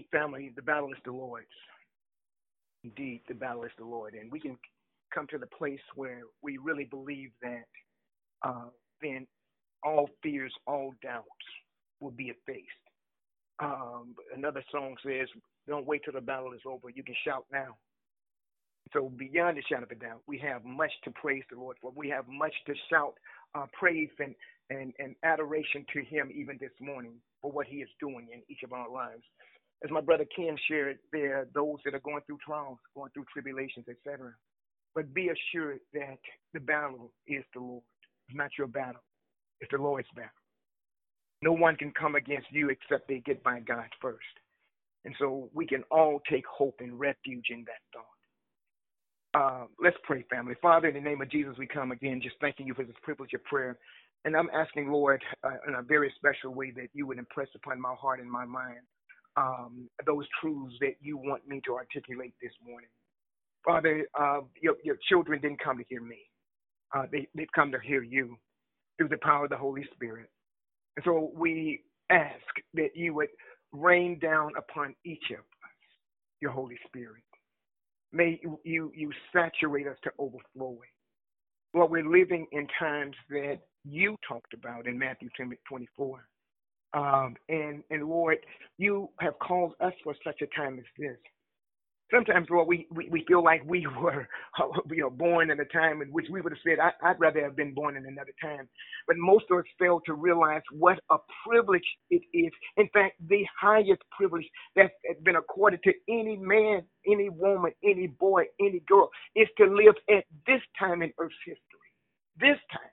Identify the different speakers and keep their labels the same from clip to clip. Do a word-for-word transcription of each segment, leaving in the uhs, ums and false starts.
Speaker 1: Family, the battle is the Lord's. Indeed, the battle is the Lord. And we can come to the place where we really believe that uh, then all fears, all doubts will be effaced. Um, another song says, don't wait till the battle is over. You can shout now. So beyond the shadow of a doubt, we have much to praise the Lord for. We have much to shout uh, praise and, and, and adoration to him even this morning for what he is doing in each of our lives. As my brother Ken shared, there are those that are going through trials, going through tribulations, et cetera. But be assured that the battle is the Lord. It's not your battle. It's the Lord's battle. No one can come against you except they get by God first. And so we can all take hope and refuge in that thought. Uh, let's pray, family. Father, in the name of Jesus, we come again just thanking you for this privilege of prayer. And I'm asking, Lord, uh, in a very special way that you would impress upon my heart and my mind um, those truths that you want me to articulate this morning. Father, uh, your, your children didn't come to hear me. Uh, they, they've come to hear you through the power of the Holy Spirit. And so we ask that you would rain down upon each of us your Holy Spirit. May you, you, you saturate us to overflowing. Lord, we're living in times that you talked about in Matthew twenty-four. Um, and, and Lord, you have called us for such a time as this. Sometimes, Lord, we, we, we feel like we were you know, born in a time in which we would have said, I, I'd rather have been born in another time. But most of us fail to realize what a privilege it is. In fact, the highest privilege that's been accorded to any man, any woman, any boy, any girl, is to live at this time in Earth's history. This time.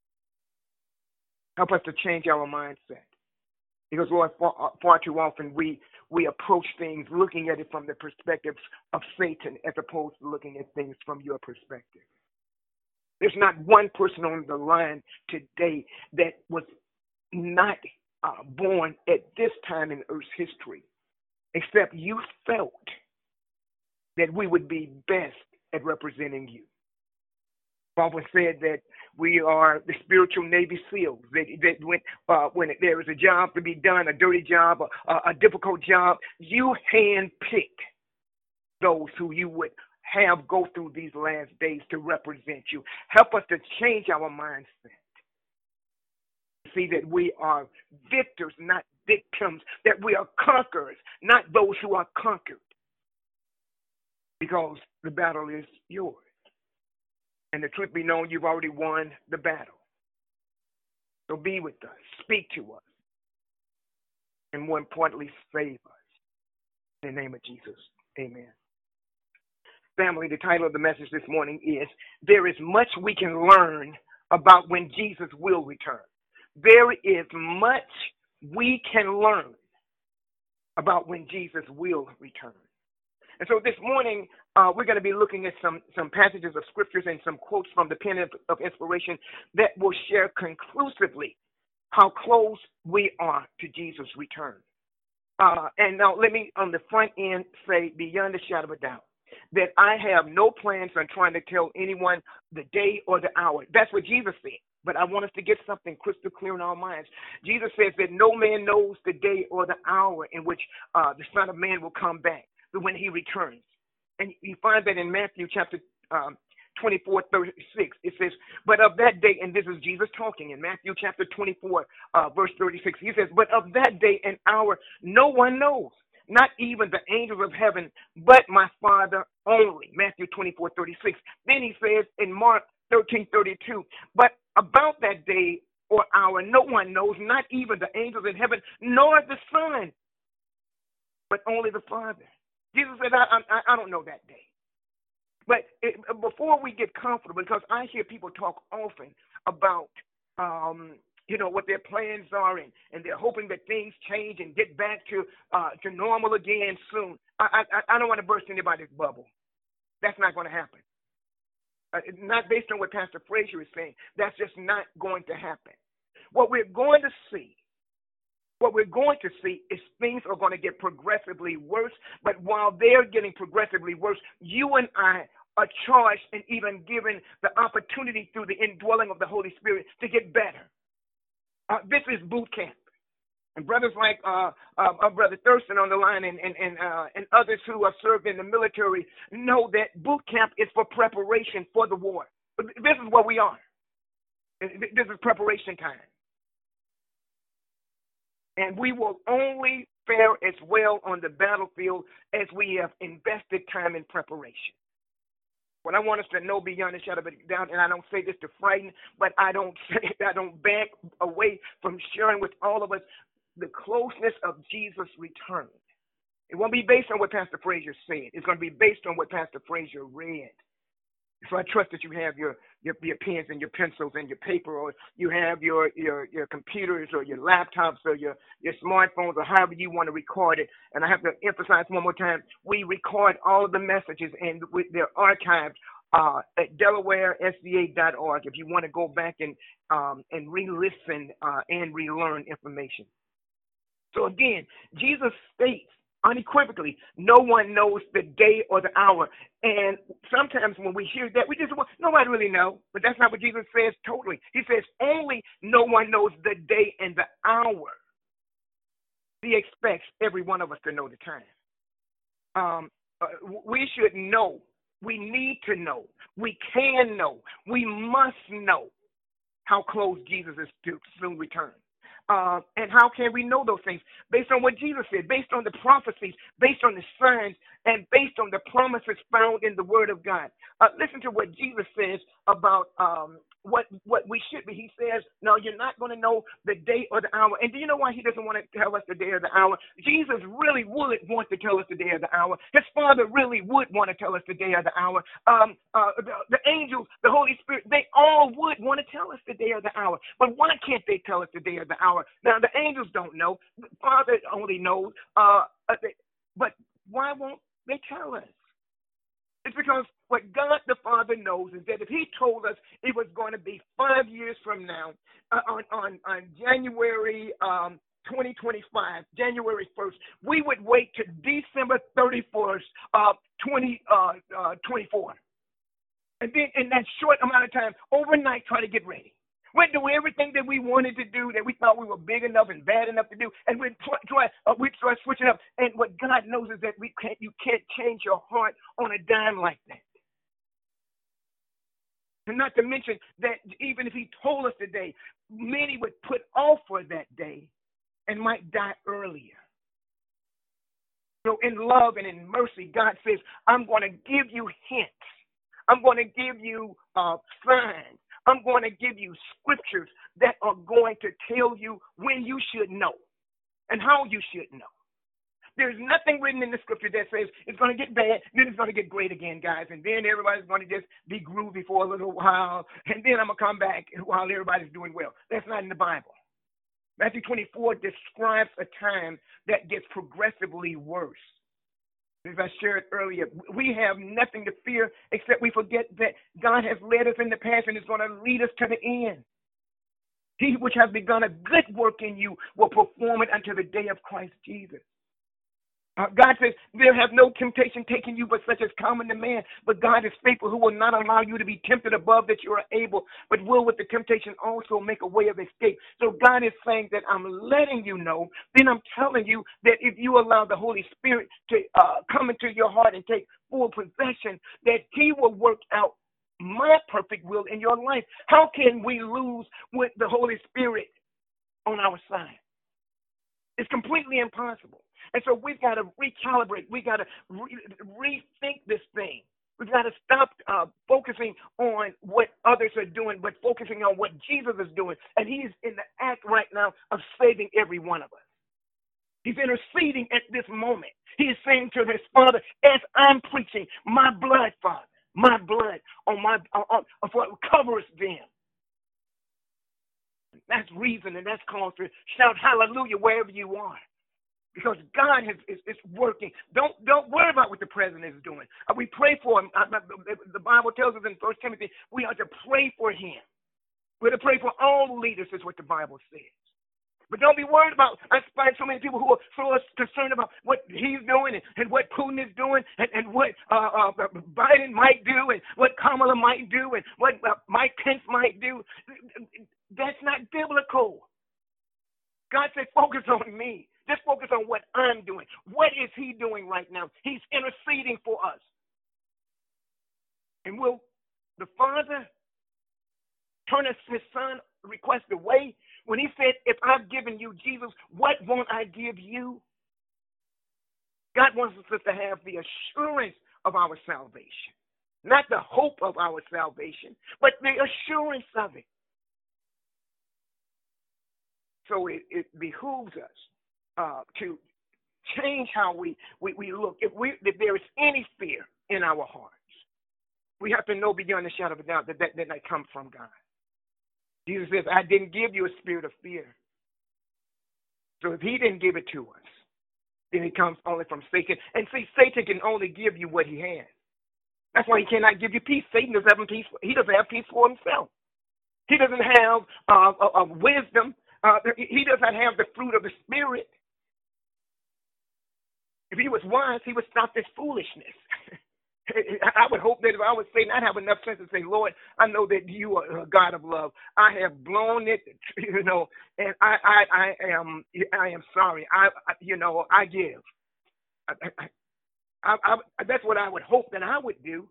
Speaker 1: Help us to change our mindset. Because, Lord, far, far too often we, we approach things looking at it from the perspective of Satan as opposed to looking at things from your perspective. There's not one person on the line today that was not uh, born at this time in Earth's history, except you felt that we would be best at representing you. Papa said that we are the spiritual Navy SEALs, that, that when, uh, when there is a job to be done, a dirty job, a, a difficult job, you handpicked those who you would have go through these last days to represent you. Help us to change our mindset. See that we are victors, not victims, that we are conquerors, not those who are conquered, because the battle is yours. And the truth be known, you've already won the battle. So be with us, speak to us, and more importantly, save us. In the name of Jesus, amen. Family, the title of the message this morning is, There is Much We Can Learn About When Jesus Will Return. There is much we can learn about when Jesus will return. And so this morning, uh, we're going to be looking at some, some passages of scriptures and some quotes from the pen of, of inspiration that will share conclusively how close we are to Jesus' return. Uh, and now let me, on the front end, say beyond a shadow of a doubt that I have no plans on trying to tell anyone the day or the hour. That's what Jesus said. But I want us to get something crystal clear in our minds. Jesus says that no man knows the day or the hour in which uh, the Son of Man will come back, but when he returns. And you find that in Matthew chapter um, twenty-four, thirty-six. It says, but of that day, and this is Jesus talking in Matthew chapter twenty-four, uh, verse thirty-six. He says, but of that day and hour, no one knows, not even the angels of heaven, but my Father only. Matthew twenty-four, thirty-six. Then he says in Mark thirteen, thirty-two, but about that day or hour, no one knows, not even the angels in heaven, nor the Son, but only the Father. Jesus said, I, I, I don't know that day. But it, before we get comfortable, because I hear people talk often about, um, you know, what their plans are, and, and they're hoping that things change and get back to uh, to normal again soon. I, I, I don't want to burst anybody's bubble. That's not going to happen. Uh, not based on what Pastor Frazier is saying. That's just not going to happen. What we're going to see What we're going to see is things are going to get progressively worse, but while they're getting progressively worse, you and I are charged and even given the opportunity through the indwelling of the Holy Spirit to get better. Uh, this is boot camp. And brothers like uh, uh, uh, Brother Thurston on the line and and and, uh, and others who have served in the military know that boot camp is for preparation for the war. This is what we are. This is preparation time. And we will only fare as well on the battlefield as we have invested time in preparation. What I want us to know beyond a shadow of a doubt, and I don't say this to frighten, but I don't say, I don't back away from sharing with all of us the closeness of Jesus' return. It won't be based on what Pastor Frazier said. It's going to be based on what Pastor Frazier read. So I trust that you have your, your, your pens and your pencils and your paper, or you have your, your, your computers or your laptops or your, your smartphones, or however you want to record it. And I have to emphasize one more time, we record all of the messages and with their archives uh, at Delaware S D A dot org if you want to go back and, um, and re-listen uh, and relearn information. So again, Jesus states unequivocally, no one knows the day or the hour. And sometimes when we hear that, we just, well, nobody really knows. But that's not what Jesus says totally. He says only no one knows the day and the hour. He expects every one of us to know the time. Um, uh, we should know. We need to know. We can know. We must know how close Jesus is to soon return. Uh, and how can we know those things? Based on what Jesus said, based on the prophecies, based on the signs, and based on the promises found in the Word of God. Uh, listen to what Jesus says about um, what what we should be. He says, no, you're not going to know the day or the hour. And do you know why he doesn't want to tell us the day or the hour? Jesus really would want to tell us the day or the hour. His Father really would want to tell us the day or the hour. Um, uh, the, the angels, the Holy Spirit, they all would want to tell us the day or the hour. But why can't they tell us the day or the hour? Now, the angels don't know. The Father only knows. Uh, uh, they, but why won't they tell us? It's because what God the Father knows is that if he told us it was going to be five years from now, uh, on, on, on January um, twenty twenty-five, January first, we would wait to December thirty-first, uh, twenty twenty-four. And then in that short amount of time, overnight, try to get ready. We'd do everything that we wanted to do, that we thought we were big enough and bad enough to do, and we'd try, uh, we'd try switching up. And what God knows is that we can't, you can't change your heart on a dime like that. And not to mention that even if he told us today, many would put off for that day and might die earlier. So in love and in mercy, God says, I'm going to give you hints. I'm going to give you uh, signs. I'm going to give you scriptures that are going to tell you when you should know and how you should know. There's nothing written in the scripture that says it's going to get bad, then it's going to get great again, guys, and then everybody's going to just be groovy for a little while, and then I'm going to come back while everybody's doing well. That's not in the Bible. Matthew twenty-four describes a time that gets progressively worse. As I shared earlier, we have nothing to fear except we forget that God has led us in the past and is going to lead us to the end. He which has begun a good work in you will perform it until the day of Christ Jesus. Uh, God says, there have no temptation taken you but such as common to man. But God is faithful, who will not allow you to be tempted above that you are able, but will with the temptation also make a way of escape. So God is saying that I'm letting you know, then I'm telling you that if you allow the Holy Spirit to uh, come into your heart and take full possession, that he will work out my perfect will in your life. How can we lose with the Holy Spirit on our side? It's completely impossible. And so we've got to recalibrate. We've got to re- rethink this thing. We've got to stop uh, focusing on what others are doing, but focusing on what Jesus is doing. And he's in the act right now of saving every one of us. He's interceding at this moment. He is saying to his Father, as I'm preaching, my blood, Father, my blood on my on, on what covers them. That's reason, and that's cause to shout hallelujah wherever you are. Because God is, is, is working. Don't don't worry about what the president is doing. Uh, we pray for him. Uh, the Bible tells us in First Timothy, we are to pray for him. We're to pray for all leaders, is what the Bible says. But don't be worried about, I find so many people who are so concerned about what he's doing and, and what Putin is doing and, and what uh, uh, Biden might do and what Kamala might do and what uh, Mike Pence might do. That's not biblical. God said, focus on me. Just focus on what I'm doing. What is he doing right now? He's interceding for us. And will the Father turn his Son request away when he said, if I've given you Jesus, what won't I give you? God wants us to have the assurance of our salvation. Not the hope of our salvation, but the assurance of it. So it, it behooves us uh, to change how we, we, we look. If, we, if there is any fear in our hearts, we have to know beyond a shadow of a doubt that that, that, that comes from God. Jesus says, I didn't give you a spirit of fear. So if he didn't give it to us, then it comes only from Satan. And see, Satan can only give you what he has. That's why he cannot give you peace. Satan doesn't have peace. He doesn't have peace for himself. He doesn't have uh, a, a wisdom. Uh, he does not have the fruit of the Spirit. If he was wise, he would stop this foolishness. I would hope that if I was Satan, I'd have enough sense to say, Lord, I know that you are a God of love. I have blown it, you know, and I, I, I am, I am sorry. I, I you know, I give. I, I, I, I, that's what I would hope that I would do.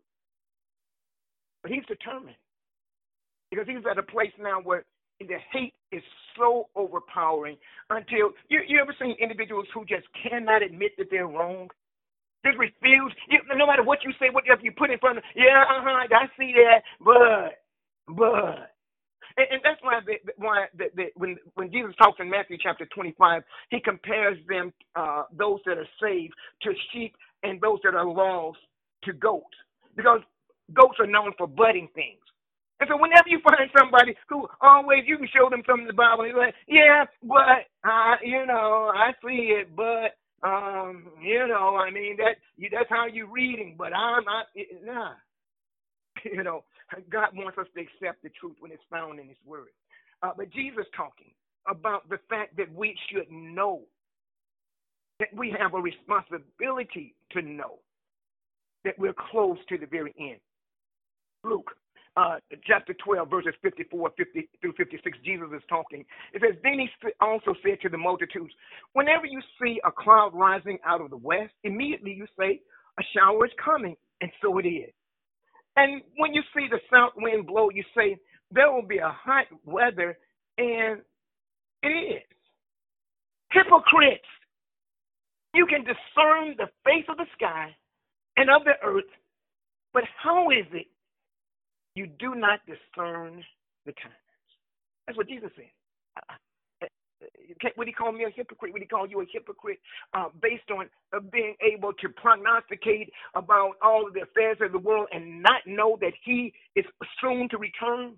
Speaker 1: But he's determined because he's at a place now where the hate is so overpowering until you, you ever seen individuals who just cannot admit that they're wrong? Just refuse. You, no matter what you say, whatever you put in front of them, yeah, uh-huh, I see that, but, but. And, and that's why, the, why the, the, when when Jesus talks in Matthew chapter twenty-five, he compares them, uh, those that are saved, to sheep, and those that are lost to goats. Because goats are known for butting things. And so whenever you find somebody who always, you can show them something in the Bible, and they're like, yeah, but, uh, you know, I see it, but, um, you know, I mean, that you, that's how you're reading, but I'm not, nah. You know, God wants us to accept the truth when it's found in his word. Uh, but Jesus talking about the fact that we should know, that we have a responsibility to know that we're close to the very end. Luke uh, chapter twelve, verses fifty-four fifty through fifty-six, Jesus is talking. It says, then he also said to the multitudes, whenever you see a cloud rising out of the west, immediately you say, a shower is coming, and so it is. And when you see the south wind blow, you say, there will be a hot weather, and it is. Hypocrites! You can discern the face of the sky and of the earth, but how is it you do not discern the times? That's what Jesus said. Would he call me a hypocrite? Would he call you a hypocrite uh, based on uh, being able to prognosticate about all of the affairs of the world and not know that he is soon to return?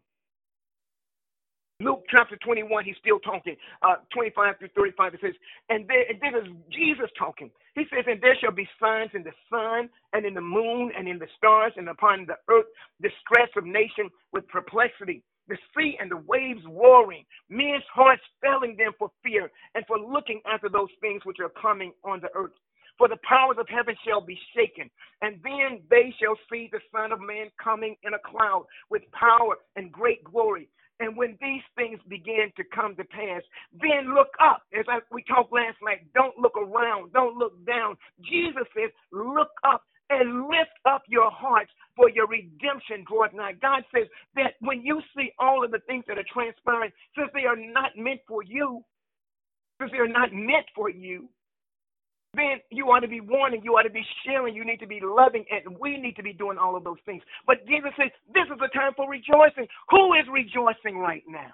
Speaker 1: Luke chapter twenty-one, he's still talking, uh, twenty-five through thirty-five, it says, and, there, and this is Jesus talking. He says, and there shall be signs in the sun and in the moon and in the stars and upon the earth, distress of nation with perplexity, the sea and the waves roaring, men's hearts failing them for fear and for looking after those things which are coming on the earth. For the powers of heaven shall be shaken, and then they shall see the Son of Man coming in a cloud with power and great glory. And when these things begin to come to pass, then look up. As I, we talked last night, don't look around, don't look down. Jesus says, look up and lift up your hearts, for your redemption draweth nigh. God says that when you see all of the things that are transpiring, since they are not meant for you, since they are not meant for you, then you ought to be warning, you ought to be sharing, you need to be loving, and we need to be doing all of those things. But Jesus says, this is a time for rejoicing. Who is rejoicing right now?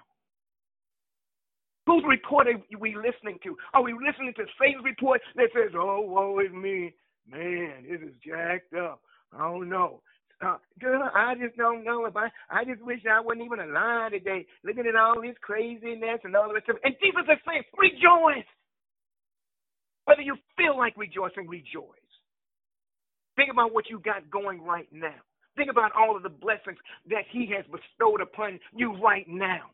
Speaker 1: Whose report are we listening to? Are we listening to Satan's report that says, oh, woe is me? Man, this is jacked up. I don't know. Uh, girl, I just don't know. If I, I just wish I wasn't even alive today, looking at all this craziness and all this stuff. And Jesus is saying, rejoice. Whether you feel like rejoicing, rejoice. Think about what you got going right now. Think about all of the blessings that he has bestowed upon you right now.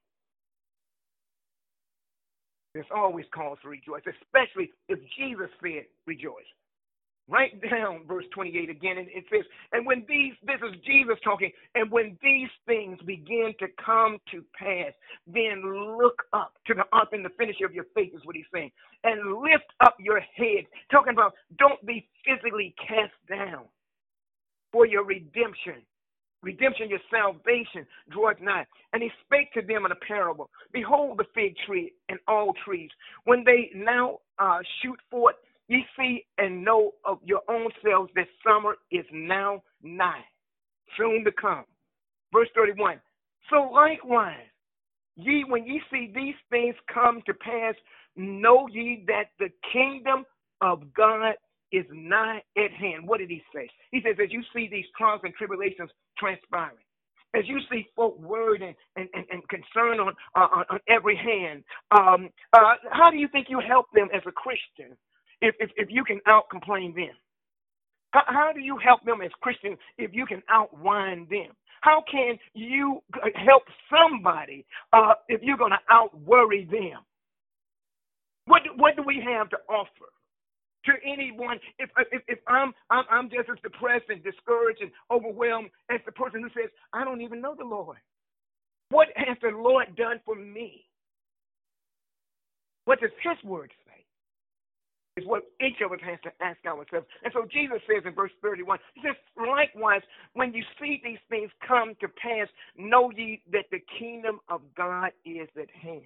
Speaker 1: There's always cause to rejoice, especially if Jesus said rejoice. Write down verse twenty-eight again, and it says, and when these, this is Jesus talking, and when these things begin to come to pass, then look up to the author and the finisher of your faith, is what he's saying, and lift up your head. Talking about don't be physically cast down, for your redemption. Redemption, your salvation, draweth nigh. And he spake to them in a parable. Behold the fig tree and all trees. When they now uh, shoot forth, ye see and know of your own selves that summer is now nigh, soon to come. Verse thirty-one. So likewise, ye, when ye see these things come to pass, know ye that the kingdom of God is nigh at hand. What did he say? He says, as you see these trials and tribulations transpiring, as you see folk worried and, and, and, and concern on, uh, on on every hand, um, uh, how do you think you help them as a Christian if, if, if you can out-complain them? How, how do you help them as Christians if you can out-whine them? How can you help somebody uh, if you're going to out-worry them? What, what do we have to offer to anyone? If if, if I'm, I'm I'm just as depressed and discouraged and overwhelmed as the person who says, I don't even know the Lord. What has the Lord done for me? What does his word say? Is what each of us has to ask ourselves. And so Jesus says in verse thirty-one, he says, likewise, when you see these things come to pass, know ye that the kingdom of God is at hand.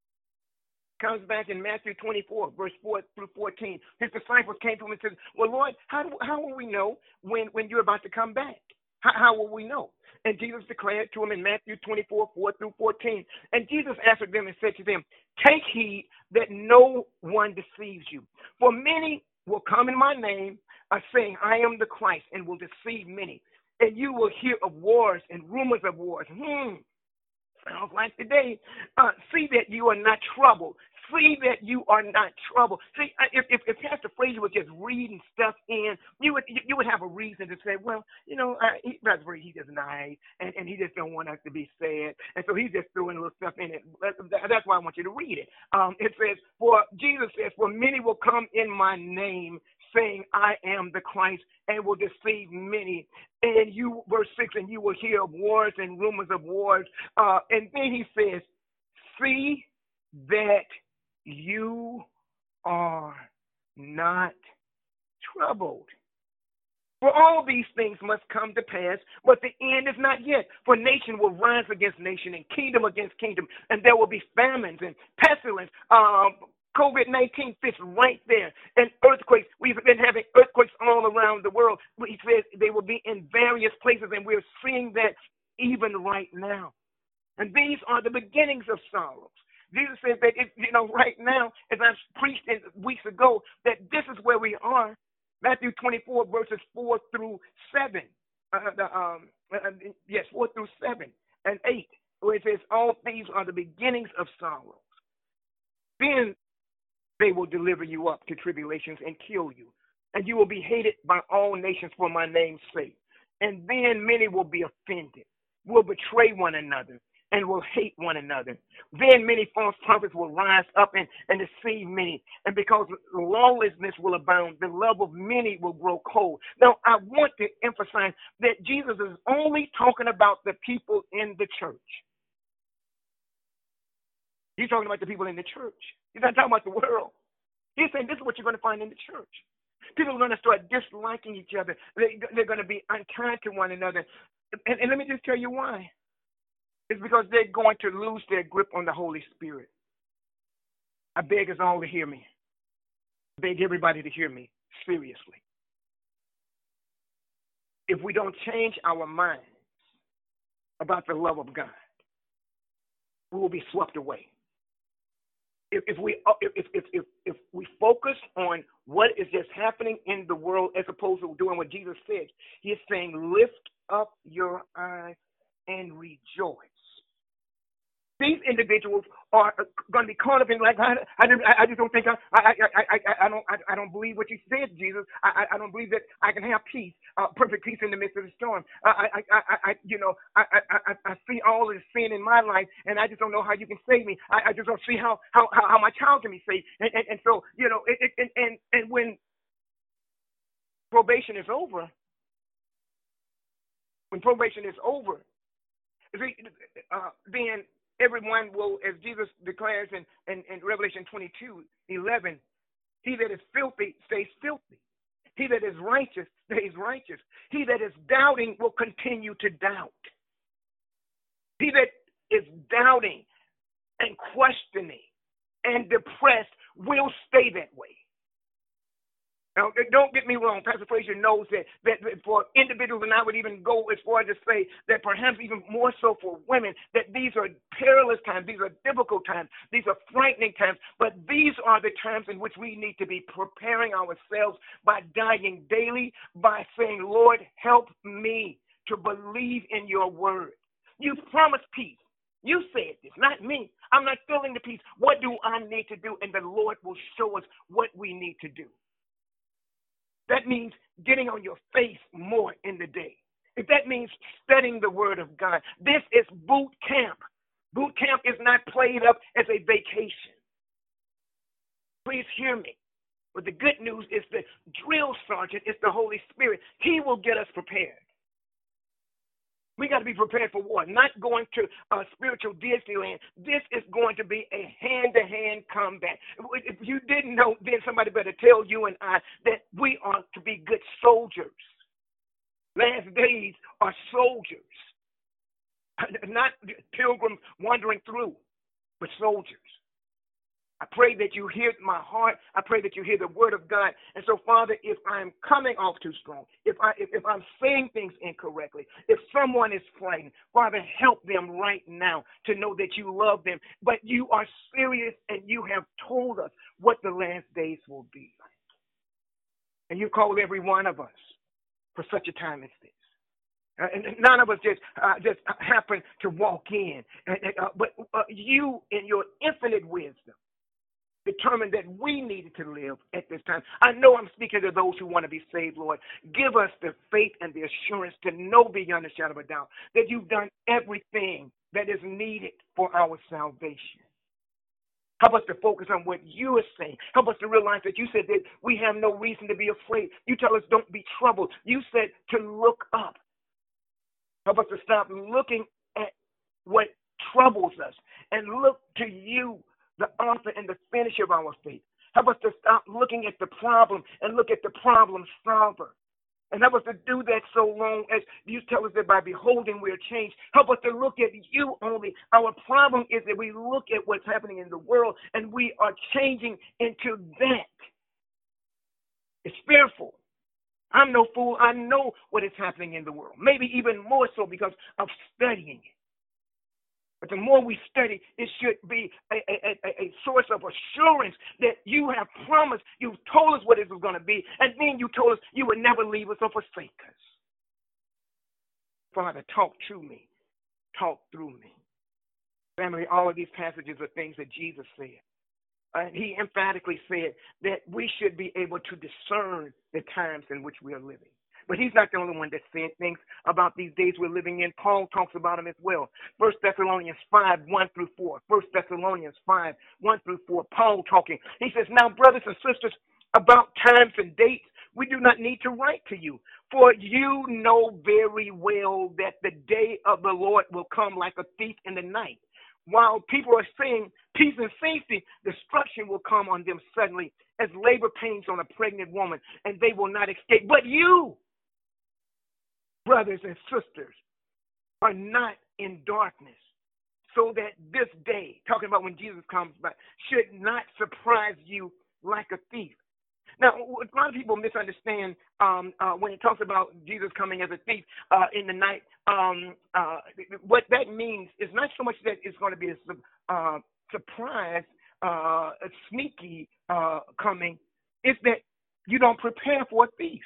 Speaker 1: Comes back in Matthew twenty-four, verse four through fourteen. His disciples came to him and said, well, Lord, how do, how will we know when, when you're about to come back? How, how will we know? And Jesus declared to him in Matthew twenty-four, four through fourteen. And Jesus answered them and said to them, take heed that no one deceives you. For many will come in my name, uh, saying, I am the Christ, and will deceive many. And you will hear of wars and rumors of wars. Hmm. Sounds like today. Uh, see that you are not troubled. See that you are not troubled. See, if, if, if Pastor Frazier was just reading stuff in, you would you, you would have a reason to say, well, you know, uh, he, Pastor Frazier, he's just nice, and, and he just don't want us to be sad, and so he's just throwing a little stuff in it. That's why I want you to read it. Um, it says, for Jesus says, for many will come in my name, saying, I am the Christ, and will deceive many. And you, verse six, and you will hear of wars and rumors of wars. Uh, and then he says, see that you are not troubled. For all these things must come to pass, but the end is not yet. For nation will rise against nation, and kingdom against kingdom, and there will be famines and pestilence. Um, COVID nineteen fits right there. And earthquakes. We've been having earthquakes all around the world. He says they will be in various places, and we're seeing that even right now. And these are the beginnings of sorrows. Jesus says that, if, you know, right now, as I preached in, weeks ago, that this is where we are. Matthew twenty-four, verses four through seven. Uh, the, um, uh, yes, four through seven and eight, where it says, all these are the beginnings of sorrows. Then they will deliver you up to tribulations and kill you, and you will be hated by all nations for my name's sake. And then many will be offended, will betray one another, and will hate one another. Then many false prophets will rise up and, and deceive many. And because lawlessness will abound, the love of many will grow cold. Now, I want to emphasize that Jesus is only talking about the people in the church. He's talking about the people in the church. He's not talking about the world. He's saying this is what you're going to find in the church. People are going to start disliking each other. They, they're going to be unkind to one another. And, and let me just tell you why. It's because they're going to lose their grip on the Holy Spirit. I beg us all to hear me. I beg everybody to hear me seriously. If we don't change our minds about the love of God, we will be swept away. If, if we if, if if if we focus on what is just happening in the world as opposed to doing what Jesus said, he is saying, lift up your eyes and rejoice. These individuals are going to be caught up in like I, I, I just don't think I I, I, I, I don't I, I don't believe what you said, Jesus. I, I don't believe that I can have peace, uh, perfect peace in the midst of the storm. I I, I, I you know I, I I see all of the sin in my life, and I just don't know how you can save me. I, I just don't see how how how my child can be saved. And and, and so you know it, it, and and and when probation is over, when probation is over, uh, then everyone will, as Jesus declares in, in, in Revelation twenty-two eleven, he that is filthy stays filthy. He that is righteous stays righteous. He that is doubting will continue to doubt. He that is doubting and questioning and depressed will stay that way. Now, don't get me wrong. Pastor Frazier knows that, that for individuals, and I would even go as far as to say that perhaps even more so for women, that these are perilous times. These are difficult times. These are frightening times. But these are the times in which we need to be preparing ourselves by dying daily, by saying, Lord, help me to believe in your word. You promised peace. You said this, not me. I'm not feeling the peace. What do I need to do? And the Lord will show us what we need to do. That means getting on your face more in the day. If that means studying the word of God, this is boot camp. Boot camp is not played up as a vacation. Please hear me. But the good news is the drill sergeant is the Holy Spirit. He will get us prepared. We got to be prepared for war, not going to uh, spiritual Disneyland. This is going to be a hand-to-hand combat. If you didn't know, then somebody better tell you and I that we are to be good soldiers. Last days are soldiers, not pilgrims wandering through, but soldiers. I pray that you hear my heart. I pray that you hear the word of God. And so, Father, if I'm coming off too strong, if, I, if, if I'm saying things incorrectly, if someone is frightened, Father, help them right now to know that you love them. But you are serious and you have told us what the last days will be like. And you called every one of us for such a time as this. Uh, and none of us just uh, just happen to walk in. Uh, uh, but uh, you, in your infinite wisdom, determined that we needed to live at this time. I know I'm speaking to those who want to be saved, Lord. Give us the faith and the assurance to know beyond a shadow of a doubt that you've done everything that is needed for our salvation. Help us to focus on what you are saying. Help us to realize that you said that we have no reason to be afraid. You tell us don't be troubled. You said to look up. Help us to stop looking at what troubles us and look to you, the author and the finisher of our faith. Help us to stop looking at the problem and look at the problem solver. And help us to do that so long as you tell us that by beholding we are changed. Help us to look at you only. Our problem is that we look at what's happening in the world and we are changing into that. It's fearful. I'm no fool. I know what is happening in the world. Maybe even more so because of studying it. But the more we study, it should be a, a, a, a source of assurance that you have promised. You've told us what it was going to be. And then you told us you would never leave us or forsake us. Father, talk to me. Talk through me. Family, all of these passages are things that Jesus said. Uh, he emphatically said that we should be able to discern the times in which we are living. But he's not the only one that said things about these days we're living in. Paul talks about them as well. First Thessalonians five, one through four. First Thessalonians five, one through four. Paul talking. He says, now, brothers and sisters, about times and dates, we do not need to write to you. For you know very well that the day of the Lord will come like a thief in the night. While people are saying peace and safety, destruction will come on them suddenly as labor pains on a pregnant woman, and they will not escape. But you, brothers and sisters, are not in darkness, so that this day, talking about when Jesus comes back, should not surprise you like a thief. Now, a lot of people misunderstand um, uh, when it talks about Jesus coming as a thief uh, in the night. Um, uh, what that means is not so much that it's going to be a uh, surprise, uh, a sneaky uh, coming. It's that you don't prepare for a thief.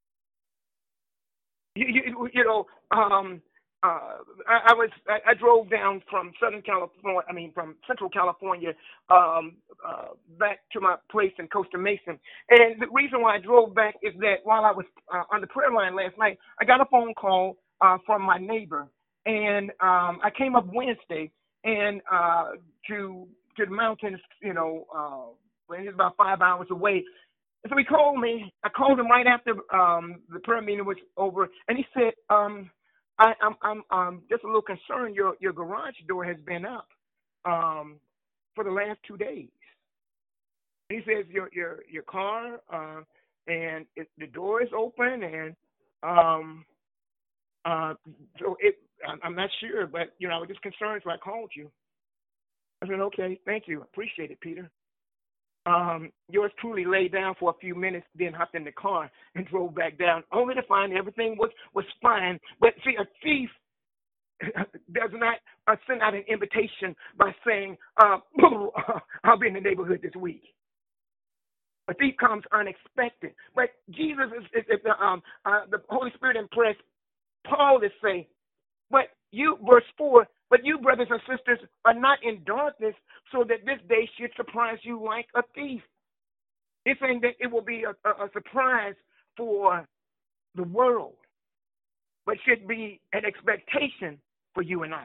Speaker 1: You, you, you know, um, uh, I, I was I, I drove down from Southern California, I mean from Central California, um, uh, back to my place in Costa Mesa. And the reason why I drove back is that while I was uh, on the prayer line last night, I got a phone call uh, from my neighbor, and um, I came up Wednesday and uh, to to the mountains, you know, uh, it's about five hours away. So he called me. I called him right after um, the prayer meeting was over, and he said, um, I, "I'm I'm um, just a little concerned. Your your garage door has been up um, for the last two days." He says your your your car uh, and it, the door is open, and um, uh, so it. I'm I'm not sure, but you know, I was just concerned, so I called you. I said, "Okay, thank you, appreciate it, Peter." Um, yours truly laid down for a few minutes, then hopped in the car and drove back down, only to find everything was, was fine. But see, a thief does not uh, send out an invitation by saying, uh, I'll be in the neighborhood this week. A thief comes unexpected. But Jesus is, is, is the, um, uh, the Holy Spirit impressed Paul to say, but you, verse four, but you, brothers and sisters, are not in darkness so that this day should surprise you like a thief. He's saying that it will be a, a, a surprise for the world, but should be an expectation for you and I.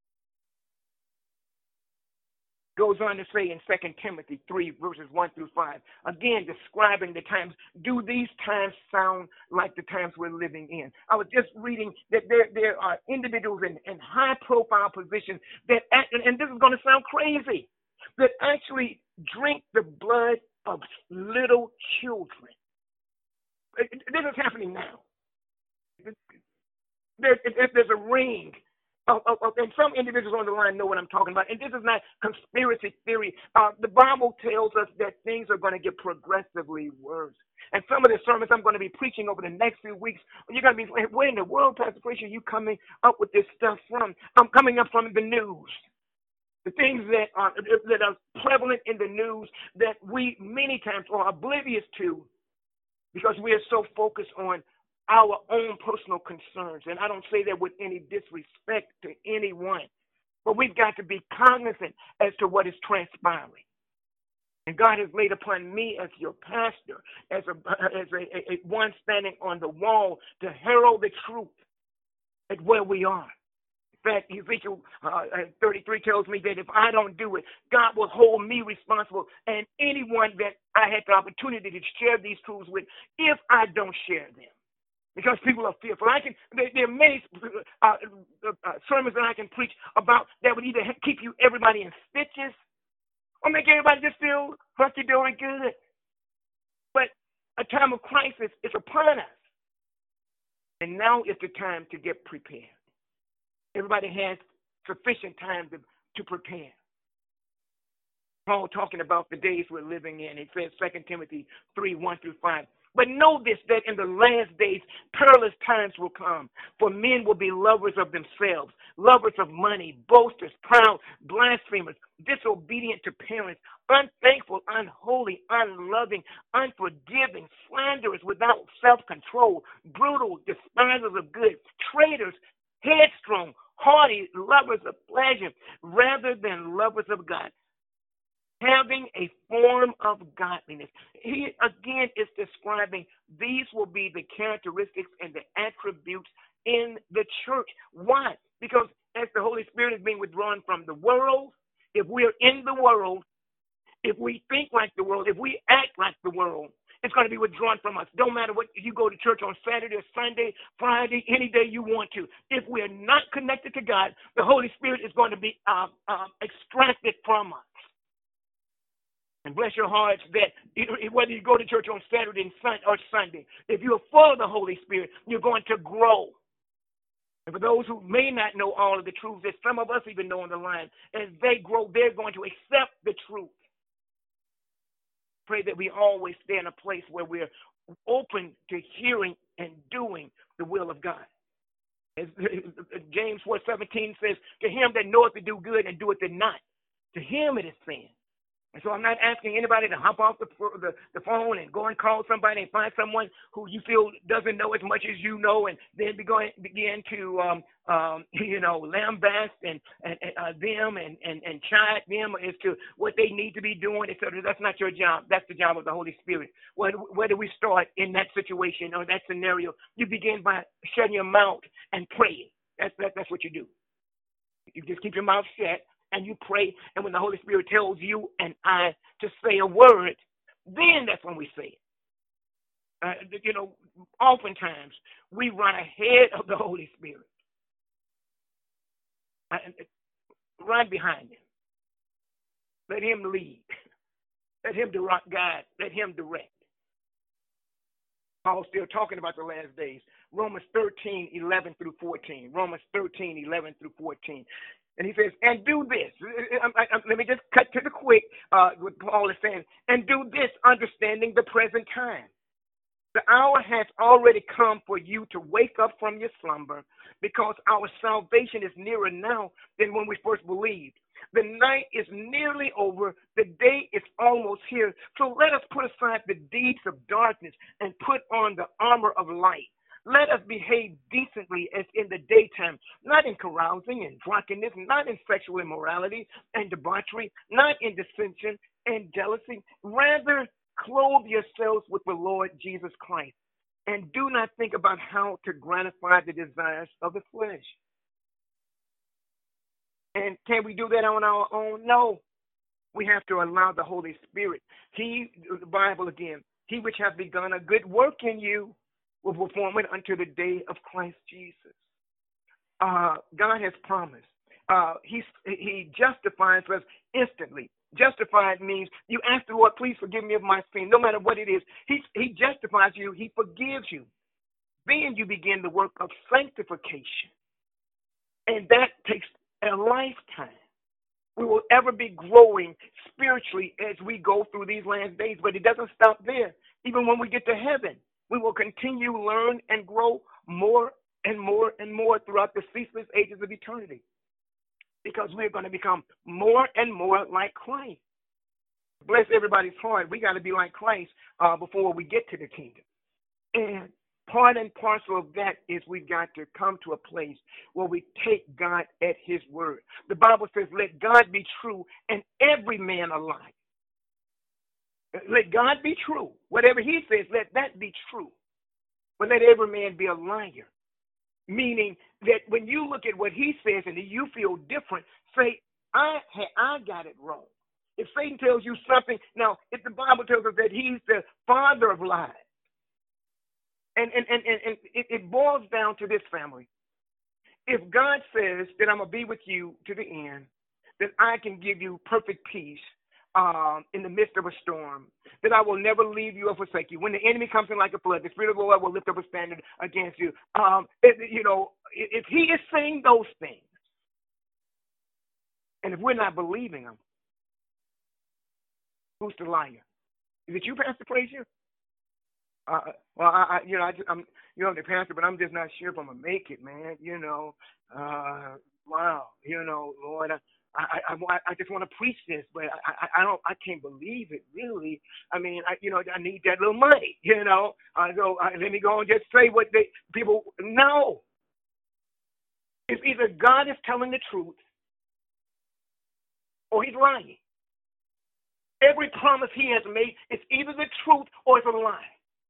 Speaker 1: Goes on to say in Second Timothy three, verses one through five, again describing the times. Do these times sound like the times we're living in? I was just reading that there, there are individuals in, in high-profile positions that, act, and this is going to sound crazy, that actually drink the blood of little children. This is happening now. There, there's a ring. Of, of, of, and some individuals on the line know what I'm talking about. And this is not conspiracy theory. Uh, the Bible tells us that things are going to get progressively worse. And some of the sermons I'm going to be preaching over the next few weeks, you're going to be like, where in the world, Pastor Preacher, are you coming up with this stuff from? I'm coming up from the news. The things that are, that are prevalent in the news that we many times are oblivious to because we are so focused on our own personal concerns. And I don't say that with any disrespect to anyone, but we've got to be cognizant as to what is transpiring. And God has laid upon me as your pastor, as a as a, a, a one standing on the wall to herald the truth at where we are. In fact, Ezekiel uh, thirty-three tells me that if I don't do it, God will hold me responsible and anyone that I had the opportunity to share these truths with if I don't share them. Because people are fearful. I can. There, there are many uh, uh, sermons that I can preach about that would either keep you everybody in stitches or make everybody just feel hunky-dory good. But a time of crisis is upon us, and now is the time to get prepared. Everybody has sufficient time to, to prepare. Paul talking about the days we're living in. It says Second Timothy three, one through five. But know this, that in the last days, perilous times will come. For men will be lovers of themselves, lovers of money, boasters, proud, blasphemers, disobedient to parents, unthankful, unholy, unloving, unforgiving, slanderers, without self-control, brutal, despisers of good, traitors, headstrong, haughty, lovers of pleasure, rather than lovers of God, having a form of godliness. He, again, is describing these will be the characteristics and the attributes in the church. Why? Because as the Holy Spirit is being withdrawn from the world, if we're in the world, if we think like the world, if we act like the world, it's going to be withdrawn from us. Don't matter what you go to church on Saturday or Sunday, Friday, any day you want to. If we're not connected to God, the Holy Spirit is going to be uh, uh, extracted from us. And bless your hearts that whether you go to church on Saturday or Sunday, if you're full of the Holy Spirit, you're going to grow. And for those who may not know all of the truths, that some of us even know on the line, as they grow, they're going to accept the truth. Pray that we always stay in a place where we're open to hearing and doing the will of God. As James four seventeen says, to him that knoweth to do good and doeth it not, to him it is sin. And so I'm not asking anybody to hop off the, the the phone and go and call somebody and find someone who you feel doesn't know as much as you know, and then be going, begin to, um, um, you know, lambast and, and, and uh, them and, and, and chide them as to what they need to be doing, et cetera. That's not your job. That's the job of the Holy Spirit. Where, where do we start in that situation or that scenario? You begin by shutting your mouth and praying. That's, that, that's what you do. You just keep your mouth shut and you pray, and when the Holy Spirit tells you and I to say a word, then that's when we say it. Uh, you know, oftentimes we run ahead of the Holy Spirit. Uh, run behind him. Let him lead. Let him direct, guide. Let him direct. Paul's still talking about the last days. Romans thirteen, eleven through fourteen. Romans thirteen, eleven through fourteen. And he says, and do this. I, I, let me just cut to the quick uh, what Paul is saying. And do this, understanding the present time. The hour has already come for you to wake up from your slumber, because our salvation is nearer now than when we first believed. The night is nearly over. The day is almost here. So let us put aside the deeds of darkness and put on the armor of light. Let us behave decently as in the daytime, not in carousing and drunkenness, not in sexual immorality and debauchery, not in dissension and jealousy. Rather, clothe yourselves with the Lord Jesus Christ, and do not think about how to gratify the desires of the flesh. And can we do that on our own? No. We have to allow the Holy Spirit. He, the Bible again, he which hath begun a good work in you will perform it unto the day of Christ Jesus. Uh, God has promised. Uh, he, he justifies us instantly. Justified means you ask the Lord, please forgive me of my sin, no matter what it is. He, he justifies you. He forgives you. Then you begin the work of sanctification. And that takes a lifetime. We will ever be growing spiritually as we go through these last days, but it doesn't stop there. Even when we get to heaven, we will continue to learn and grow more and more and more throughout the ceaseless ages of eternity, because we're going to become more and more like Christ. Bless everybody's heart. We got to be like Christ uh, before we get to the kingdom. And part and parcel of that is we've got to come to a place where we take God at his word. The Bible says, let God be true and every man a lie. Let God be true. Whatever he says, let that be true. But let every man be a liar. Meaning that when you look at what he says and you feel different, say, I, I got it wrong. If Satan tells you something, now, if the Bible tells us that he's the father of lies, and, and, and, and, and it, it boils down to this, family. If God says that I'm going to be with you to the end, that I can give you perfect peace um, in the midst of a storm, that I will never leave you or forsake you. When the enemy comes in like a flood, the Spirit of the Lord will lift up a standard against you. Um, if, you know, if he is saying those things, and if we're not believing him, who's the liar? Is it you, Pastor Frazier? Uh, well, I, I, you know, I just, I'm, you know, the pastor, but I'm just not sure if I'm gonna make it, man. You know, uh, wow, you know, Lord, I, I, I, I just want to preach this, but I, I, I don't, I can't believe it, really. I mean, I, you know, I need that little money, you know. I go, I, let me go and just say what they people know. It's either God is telling the truth, or he's lying. Every promise he has made is either the truth or it's a lie.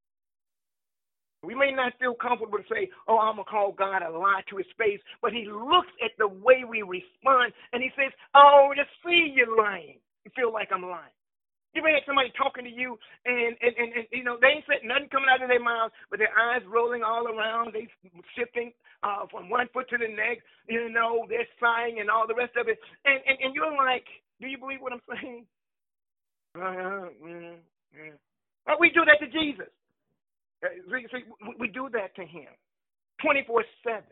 Speaker 1: We may not feel comfortable to say, oh, I'm going to call God a lie to his face, but he looks at the way we respond, and he says, oh, to see you're lying. You feel like I'm lying. You ever had somebody talking to you, and, and, and, and you know, they ain't said nothing coming out of their mouths, but their eyes rolling all around, they shifting uh, from one foot to the next, you know, they're sighing and all the rest of it, and, and, and you're like, do you believe what I'm saying? Uh, yeah, yeah. But we do that to Jesus. See, see, we do that to him twenty-four seven.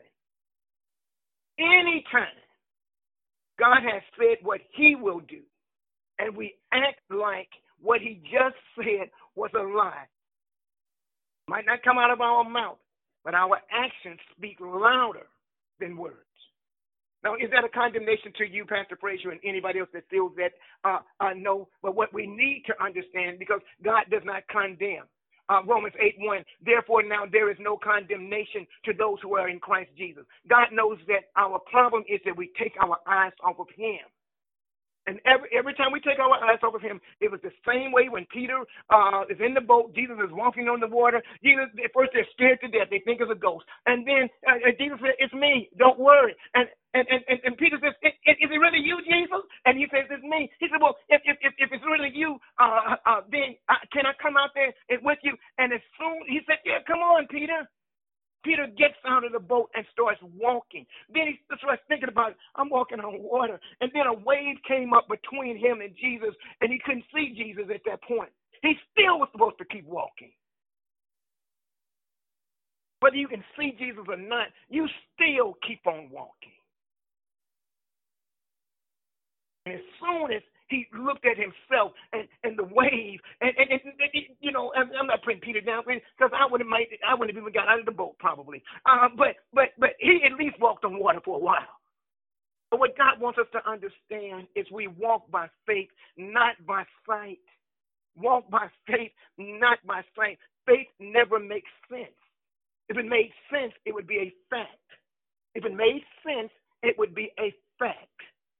Speaker 1: Anytime God has said what he will do, and we act like what he just said was a lie, might not come out of our mouth, but our actions speak louder than words. Now, is that a condemnation to you, Pastor Frazier, and anybody else that feels that? Uh, uh, no, but what we need to understand, because God does not condemn. Uh, Romans eight one, therefore now there is no condemnation to those who are in Christ Jesus. God knows that our problem is that we take our eyes off of him. And every every time we take our eyes off of him, it was the same way when Peter uh, is in the boat. Jesus is walking on the water. Jesus, at first they're scared to death. They think it's a ghost. And then uh, and Jesus said, "It's me. Don't worry." And and and, and, and Peter says, "Is it really you, Jesus?" And he says, "It's me." He said, "Well, if if if, if it's really you, uh, uh, then I, can I come out there and with you?" And as soon he said, "Yeah, come on, Peter." Peter gets out of the boat and starts walking. Then he starts thinking about, I'm walking on water. And then a wave came up between him and Jesus, and he couldn't see Jesus at that point. He still was supposed to keep walking. Whether you can see Jesus or not, you still keep on walking. And as soon as he looked at himself and, and the wave, and, and, and, and you know, I'm, I'm not putting Peter down because I would have made it, I wouldn't have even got out of the boat probably. Uh, but but but he at least walked on water for a while. But what God wants us to understand is we walk by faith, not by sight. Walk by faith, not by sight. Faith never makes sense. If it made sense, it would be a fact. If it made sense, it would be a fact.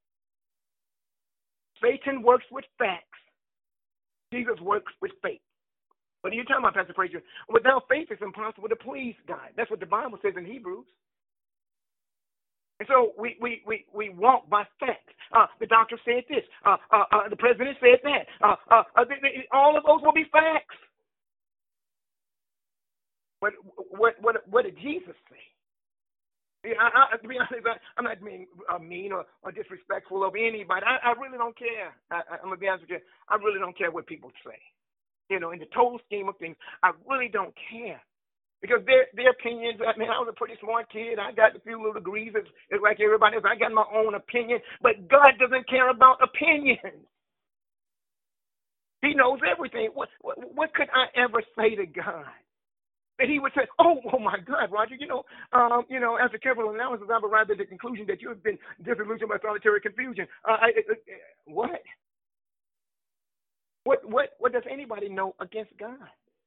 Speaker 1: Satan works with facts. Jesus works with faith. What are you talking about, Pastor Frazier? Without faith, it's impossible to please God. That's what the Bible says in Hebrews. And so we we we, we walk by facts. Uh, the doctor said this. Uh, uh, uh, the president said that. Uh, uh, uh, they, they, all of those will be facts. What what what what did Jesus say? Yeah, I, I, to be honest, I, I'm not being uh, mean or, or disrespectful of anybody. I, I really don't care. I, I, I'm going to be honest with you. I really don't care what people say. You know, in the total scheme of things, I really don't care. Because their their opinions, I mean, I was a pretty smart kid. I got a few little degrees as, as like everybody else. I got my own opinion. But God doesn't care about opinions. He knows everything. What, what, what could I ever say to God? And he would say, "Oh, oh my God, Roger, you know, um, you know, after careful analysis, I've arrived at the conclusion that you have been disillusioned by solitary confusion." Uh, I, I, what? What? What? What does anybody know against God?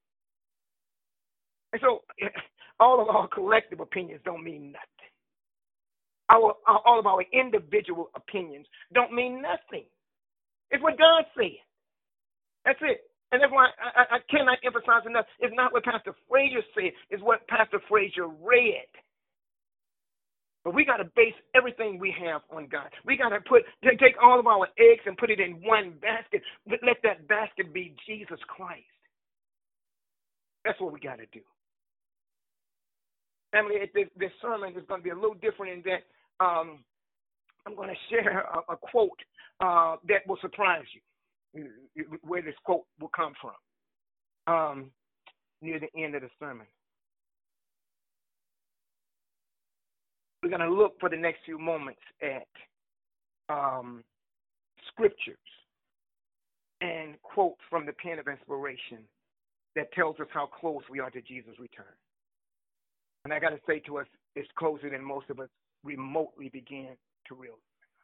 Speaker 1: And so, all of our collective opinions don't mean nothing. Our, our all of our individual opinions don't mean nothing. It's what God said. That's it. And that's why I, I, I cannot emphasize enough. It's not what Pastor Frazier said. It's what Pastor Frazier read. But we got to base everything we have on God. We got to put take all of our eggs and put it in one basket. Let that basket be Jesus Christ. That's what we got to do. Family, this, this sermon is going to be a little different in that um, I'm going to share a, a quote uh, that will surprise you. Where this quote will come from um, near the end of the sermon. We're going to look for the next few moments at um, scriptures and quotes from the pen of inspiration that tells us how close we are to Jesus' return. And I got to say to us, it's closer than most of us remotely begin to realize.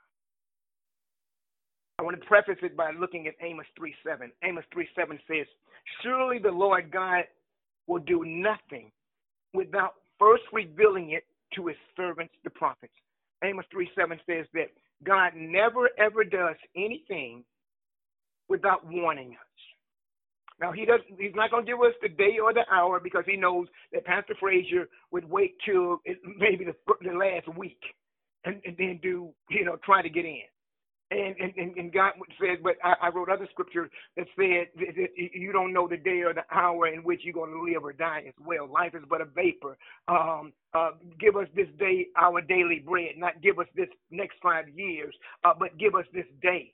Speaker 1: I want to preface it by looking at Amos three seven. Amos three seven says, "Surely the Lord God will do nothing without first revealing it to his servants, the prophets." Amos three seven says that God never, ever does anything without warning us. Now, he does, he's not going to give us the day or the hour because he knows that Pastor Frazier would wait till maybe the, the last week and, and then do, you know, try to get in. And, and, and God said, but I, I wrote other scriptures that said that, that you don't know the day or the hour in which you're going to live or die as well. Life is but a vapor. Um, uh, give us this day our daily bread, not give us this next five years, uh, but give us this day.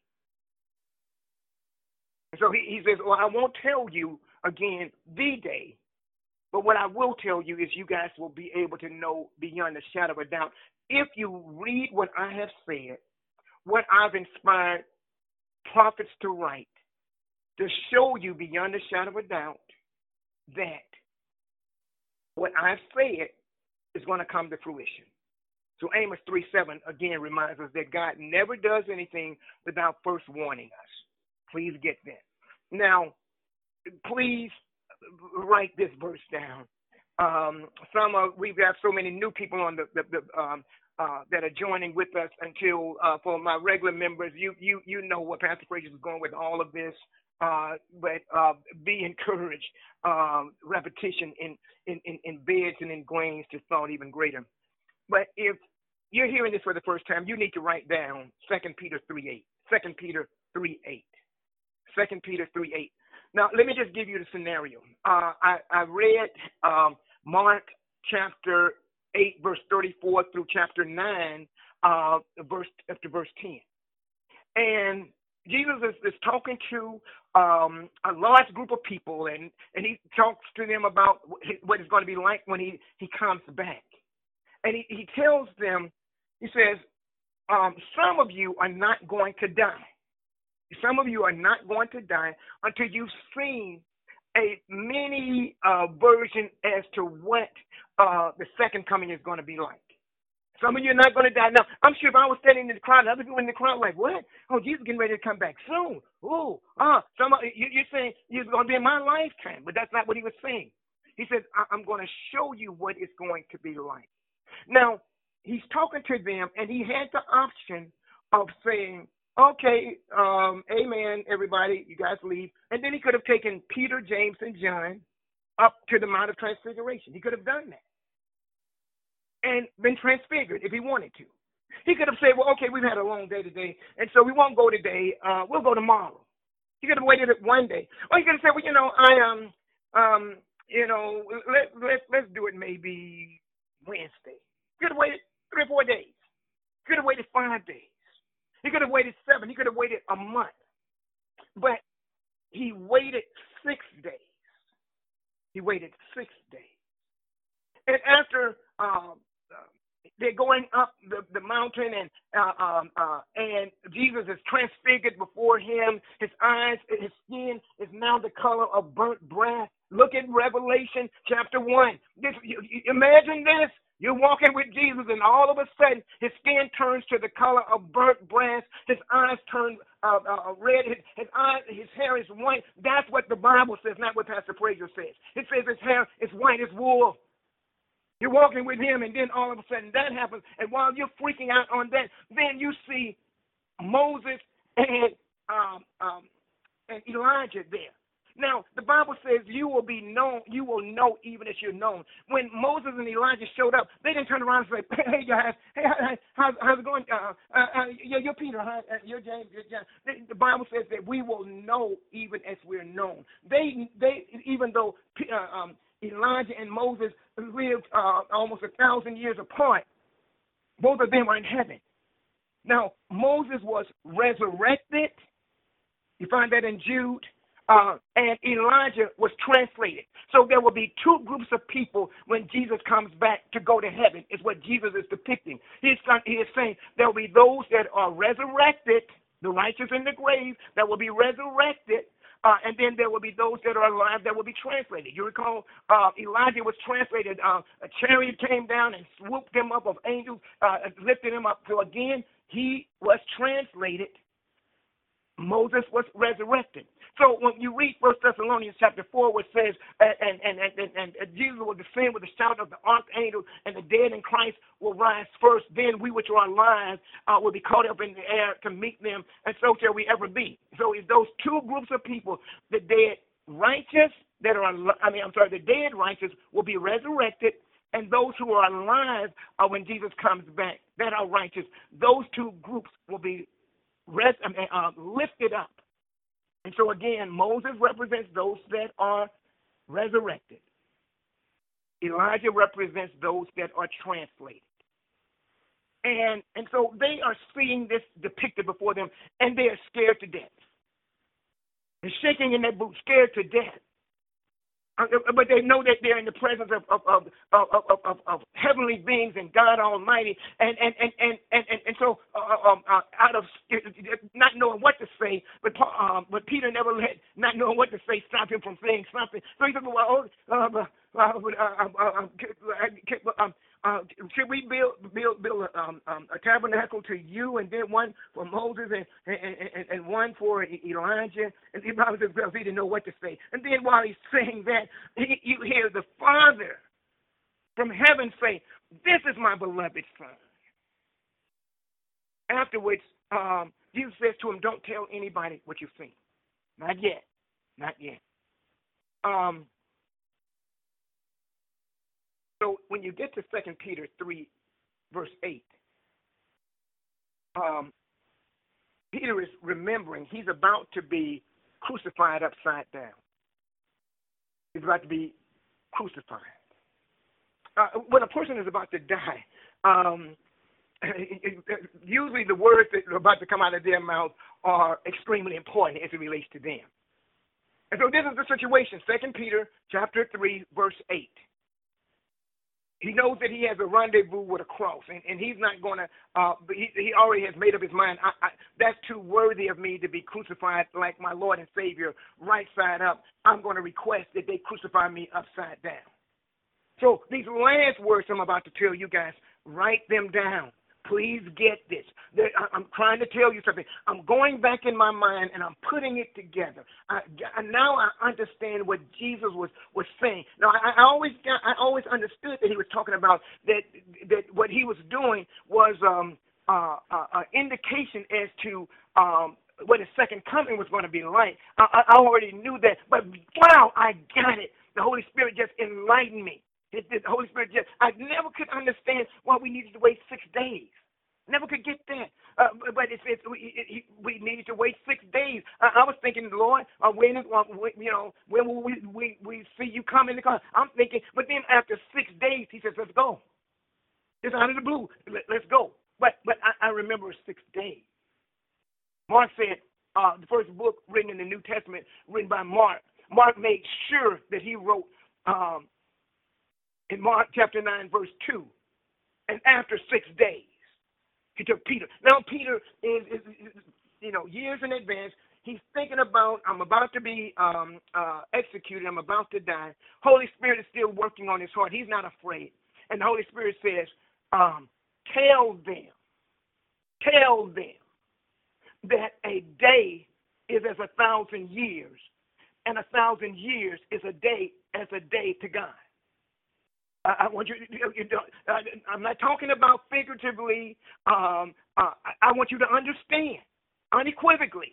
Speaker 1: And so he, he says, well, I won't tell you again the day, but what I will tell you is you guys will be able to know beyond a shadow of a doubt. If you read what I have said, what I've inspired prophets to write, to show you beyond a shadow of a doubt that what I've said is going to come to fruition. So Amos three seven again reminds us that God never does anything without first warning us. Please get that. Now, please write this verse down. Um, some of, we've got so many new people on the, the, the um, uh, that are joining with us until uh, for my regular members, you you you know what Pastor Frazier is going with all of this. Uh, but uh, be encouraged. Um, repetition in, in, in, in beds and in grains to thought even greater. But if you're hearing this for the first time, you need to write down Second Peter three eight. Second Peter three eight. Second Peter three eight. Now, let me just give you the scenario. Uh, I, I read um, Mark chapter eight, verse thirty-four through chapter nine, uh, verse after verse ten. And Jesus is, is talking to um, a large group of people, and, and he talks to them about what it's going to be like when he, he comes back. And he, he tells them, he says, um, some of you are not going to die. Some of you are not going to die until you've seen a mini uh, version as to what uh, the second coming is going to be like. Some of you are not going to die. Now, I'm sure if I was standing in the crowd, other people in the crowd like, what? Oh, Jesus is getting ready to come back soon. Oh, ah, some you, you're saying it's going to be in my lifetime, but that's not what he was saying. He says, I'm going to show you what it's going to be like. Now, he's talking to them, and he had the option of saying, okay, um, amen, everybody, you guys leave. And then he could have taken Peter, James, and John up to the Mount of Transfiguration. He could have done that and been transfigured if he wanted to. He could have said, well, okay, we've had a long day today, and so we won't go today. Uh, we'll go tomorrow. He could have waited one day. Or he could have said, well, you know, I, um, um, you know, let, let, let's do it maybe Wednesday. He could have waited three or four days. He could have waited five days. He could have waited seven. He could have waited a month. But he waited six days. He waited six days. And after um, uh, they're going up the, the mountain, and uh, um, uh, and Jesus is transfigured before him. His eyes, his skin is now the color of burnt brass. Look at Revelation chapter one. This, you, you imagine this. You're walking with Jesus, and all of a sudden, his skin turns to the color of burnt brass. His eyes turn uh, uh, red. His, his eyes, his hair is white. That's what the Bible says, not what Pastor Frazier says. It says his hair is white as wool. You're walking with him, and then all of a sudden that happens. And while you're freaking out on that, then you see Moses and um, um, and Elijah there. Now, the Bible says you will be known, you will know even as you're known. When Moses and Elijah showed up, they didn't turn around and say, hey, guys, hey, how's, how's it going? Uh, uh, uh, you're, you're Peter, huh? Uh, you're James, you're John. The, the Bible says that we will know even as we're known. They, they, even though uh, um, Elijah and Moses lived uh, almost a thousand years apart, both of them are in heaven. Now, Moses was resurrected. You find that in Jude. Uh, and Elijah was translated. So there will be two groups of people when Jesus comes back to go to heaven, is what Jesus is depicting. He is, he is saying there will be those that are resurrected, the righteous in the grave, that will be resurrected, uh, and then there will be those that are alive that will be translated. You recall uh, Elijah was translated. Uh, a chariot came down and swooped him up of angels, uh, lifted him up. So again, he was translated. Moses was resurrected. So when you read First Thessalonians chapter four, which says, and, and, and, and, and Jesus will descend with the shout of the archangel, and the dead in Christ will rise first. Then we which are alive uh, will be caught up in the air to meet them, and so shall we ever be. So it's those two groups of people, the dead righteous that are, I mean, I'm sorry, the dead righteous will be resurrected, and those who are alive uh, when Jesus comes back, that are righteous, those two groups will be Rest, I mean, uh, lifted up. And so again, Moses represents those that are resurrected. Elijah represents those that are translated. And and so they are seeing this depicted before them, and they are scared to death. They're shaking in their boots, scared to death. Uh, but they know that they're in the presence of of of, of, of, of, of heavenly beings and God Almighty, and and and and and, and, and so uh, um, uh, out of not knowing what to say, but um, but Peter never let not knowing what to say stop him from saying something. So he said, "Well, uh, uh, uh, uh, uh, uh, should we build build build a, um, um, a tabernacle to you, and then one for Moses, and and, and, and one for Elijah?" And the Bible says, "Well, he didn't know what to say." And then while he's saying that, he, you hear the Father from heaven say, "This is my beloved Son, afterwards, um, Jesus says to him, don't tell anybody what you've seen. Not yet. Not yet. Um, so when you get to Second Peter three, verse eight, um, Peter is remembering he's about to be crucified upside down. He's about to be crucified. Uh, when a person is about to die, um, usually the words that are about to come out of their mouth are extremely important as it relates to them. And so this is the situation. Second Peter chapter three, verse eight. He knows that he has a rendezvous with a cross, and, and he's not going to, uh, he, he already has made up his mind, I, I, that's too worthy of me to be crucified like my Lord and Savior, right side up. I'm going to request that they crucify me upside down. So these last words I'm about to tell you guys, write them down. Please get this. I'm trying to tell you something. I'm going back in my mind and I'm putting it together. I, now I understand what Jesus was, was saying. Now I, I always got, I always understood that he was talking about that that what he was doing was um uh, uh, uh indication as to um what his second coming was going to be like. I, I already knew that, but wow, I got it. The Holy Spirit just enlightened me. It, the Holy Spirit just, I never could understand why we needed to wait six days. Never could get that. Uh, but it's, it's, we, it, we needed to wait six days. I, I was thinking, Lord, uh, when, uh, you know, when will we, we, we see you come in the car? I'm thinking, but then after six days, he says, let's go. It's out of the blue. Let, let's go. But but I, I remember six days. Mark said, uh, the first book written in the New Testament, written by Mark, Mark made sure that he wrote, um, in Mark chapter nine, verse two, and after six days, he took Peter. Now, Peter is, is, is you know, years in advance. He's thinking about, I'm about to be um, uh, executed. I'm about to die. Holy Spirit is still working on his heart. He's not afraid. And the Holy Spirit says, um, tell them, tell them that a day is as a thousand years, and a thousand years is a day as a day to God. I want you, you, you uh, I'm not talking about figuratively. Um, uh, I, I want you to understand unequivocally.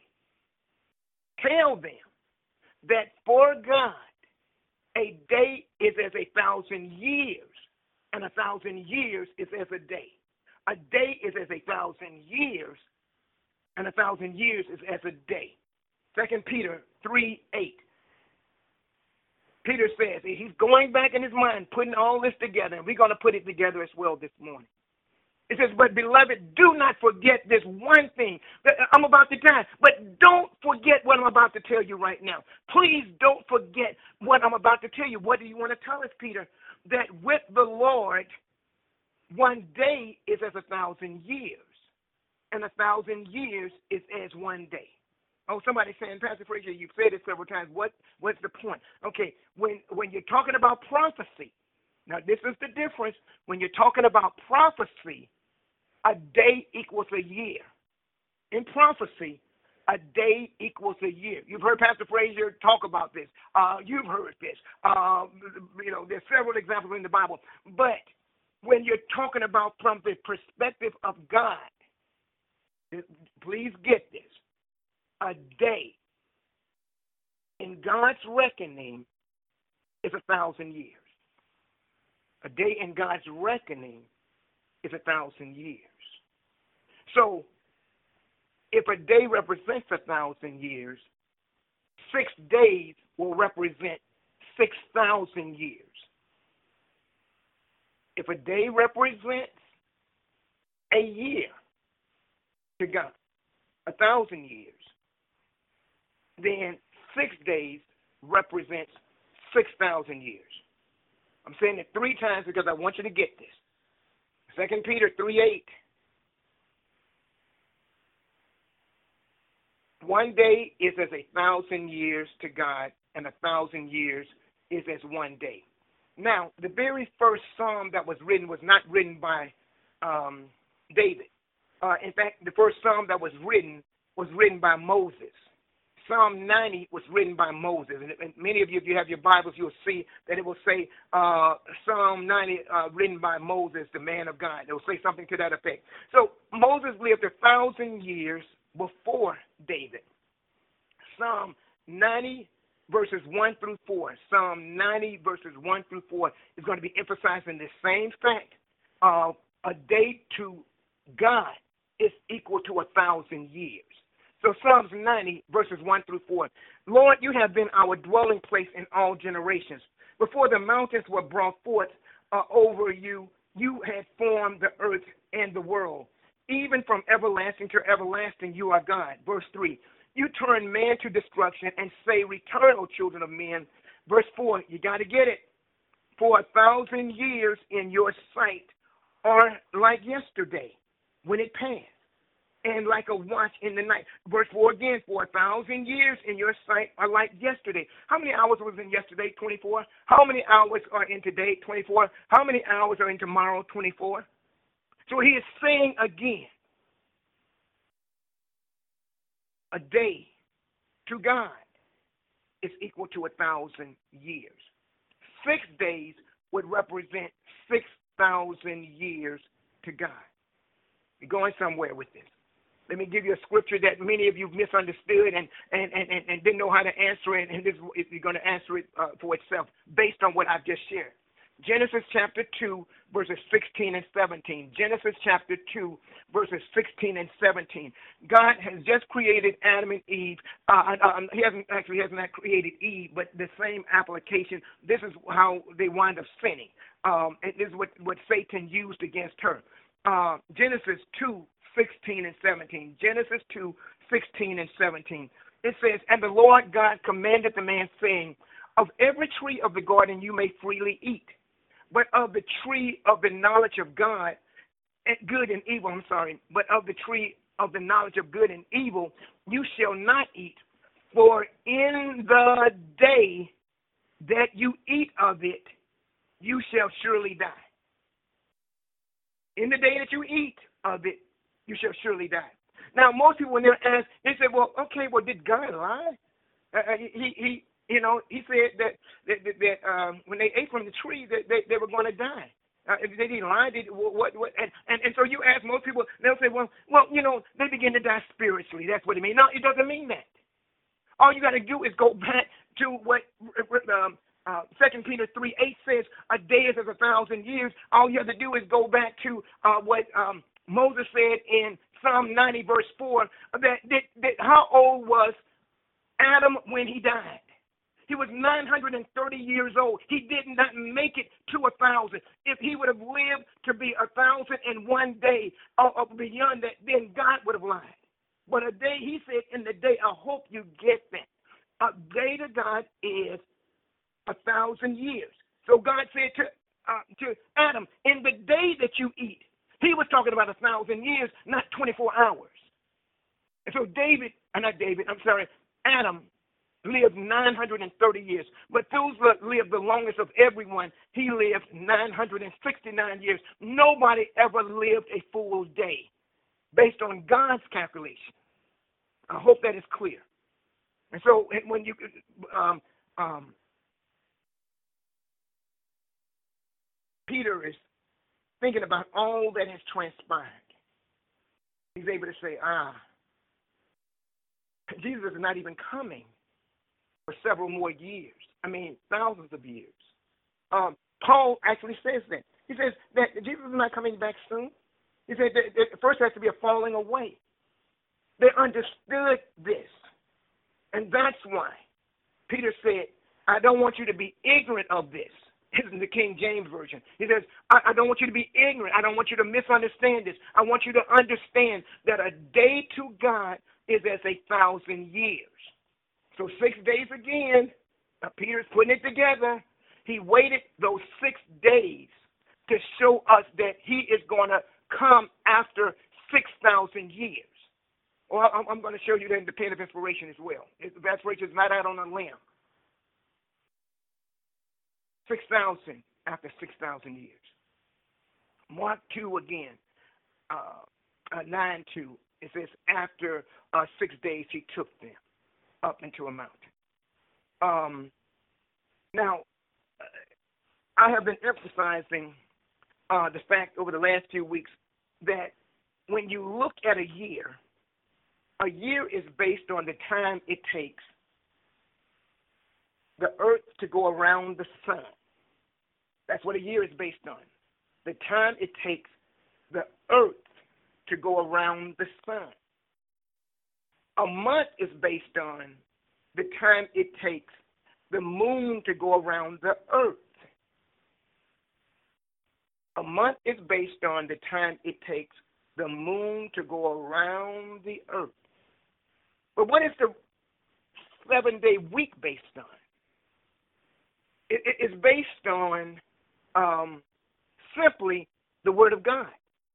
Speaker 1: Tell them that for God, a day is as a thousand years, and a thousand years is as a day. A day is as a thousand years, and a thousand years is as a day. Second Peter three eight. Peter says, he's going back in his mind, putting all this together, and we're going to put it together as well this morning. It says, but beloved, do not forget this one thing. That I'm about to die, but don't forget what I'm about to tell you right now. Please don't forget what I'm about to tell you. What do you want to tell us, Peter? That with the Lord, one day is as a thousand years, and a thousand years is as one day. Oh, somebody's saying, Pastor Frazier, you've said it several times. What, what's the point? Okay, when, when you're talking about prophecy, now this is the difference. When you're talking about prophecy, a day equals a year. In prophecy, a day equals a year. You've heard Pastor Frazier talk about this. Uh, you've heard this. Uh, you know, there's several examples in the Bible. But when you're talking about from the perspective of God, please get this. A day in God's reckoning is a thousand years. A day in God's reckoning is a thousand years. So, if a day represents a thousand years, six days will represent six thousand years. If a day represents a year to God, a thousand years, then six days represents six thousand years. I'm saying it three times because I want you to get this. Second Peter three eight. One day is as a thousand years to God, and a thousand years is as one day. Now, the very first psalm that was written was not written by um, David. Uh, in fact, the first psalm that was written was written by Moses. Psalm ninety was written by Moses, and, and many of you, if you have your Bibles, you'll see that it will say uh, Psalm ninety uh, written by Moses, the man of God. It will say something to that effect. So Moses lived a thousand years before David. Psalm ninety verses one through four. Psalm ninety verses one through four is going to be emphasizing the same fact. Uh, a day to God is equal to a thousand years. So Psalms ninety, verses one through four. Lord, you have been our dwelling place in all generations. Before the mountains were brought forth uh, over you, you had formed the earth and the world. Even from everlasting to everlasting, you are God. Verse three. You turn man to destruction and say, return, O children of men. Verse four, you got to get it. For a thousand years in your sight are like yesterday when it passed, and like a watch in the night. Verse four again, for a thousand years in your sight are like yesterday. How many hours was in yesterday? twenty-four. How many hours are in today? twenty-four. How many hours are in tomorrow? twenty-four. So he is saying again, a day to God is equal to a thousand years. Six days would represent six thousand years to God. You're going somewhere with this. Let me give you a scripture that many of you misunderstood and, and, and, and, and didn't know how to answer it, and this is you're going to answer it uh, for itself based on what I've just shared. Genesis chapter two, verses sixteen and seventeen. Genesis chapter two, verses sixteen and seventeen. God has just created Adam and Eve. Uh, uh, he hasn't actually has not created Eve, but the same application. This is how they wind up sinning. Um, and this is what, what Satan used against her. Uh, Genesis two, sixteen and seventeen. Genesis two, sixteen and seventeen. It says, and the Lord God commanded the man, saying, of every tree of the garden you may freely eat, but of the tree of the knowledge of God, good and evil, I'm sorry, but of the tree of the knowledge of good and evil you shall not eat, for in the day that you eat of it, you shall surely die. In the day that you eat of it, you shall surely die. Now, most people, when they're asked, they say, well, okay, well, did God lie? Uh, he, he, you know, he said that that, that, that um, when they ate from the tree, that they, they were going to die. Uh, if they didn't lie, did what? What? And, and and so you ask most people, they'll say, well, well, you know, they begin to die spiritually. That's what it means. No, it doesn't mean that. All you got to do is go back to what um, uh, Second Peter three eight says: a day is as a thousand years. All you have to do is go back to uh, what um, Moses said in Psalm ninety, verse four. That, that that how old was Adam when he died? He was nine hundred thirty years old. He did not make it to a thousand. If he would have lived to be a thousand in one day or, or beyond that, then God would have lied. But a day, he said, in the day, I hope you get that. A day to God is a thousand years. So God said to uh, to Adam, in the day that you eat, he was talking about a thousand years, not twenty-four hours. And so David, uh, not David, I'm sorry, Adam lived nine hundred thirty years. Methuselah lived the longest of everyone. He lived nine hundred sixty-nine years. Nobody ever lived a full day based on God's calculation. I hope that is clear. And so when you, um, um, Peter is thinking about all that has transpired, he's able to say, ah, Jesus is not even coming for several more years. I mean, thousands of years. Um, Paul actually says that. He says that Jesus is not coming back soon. He said that, that first there has to be a falling away. They understood this. And that's why Peter said, I don't want you to be ignorant of this. This is the King James Version. He says, I, I don't want you to be ignorant. I don't want you to misunderstand this. I want you to understand that a day to God is as a thousand years. So six days again, uh, Peter's putting it together. He waited those six days to show us that he is going to come after six thousand years. Well, I'm, I'm going to show you the independent inspiration as well. It, the inspiration is not out on a limb. six thousand after six thousand years. Mark two again, uh, uh, nine two. It says, after uh, six days he took them. up into a mountain. Um, now, I have been emphasizing uh, the fact over the last few weeks that when you look at a year, a year is based on the time it takes the earth to go around the sun. That's what a year is based on. The time it takes the earth to go around the sun. A month is based on the time it takes the moon to go around the earth. A month is based on the time it takes the moon to go around the earth. But what is the seven-day week based on? It, it, it's based on um, simply the Word of God.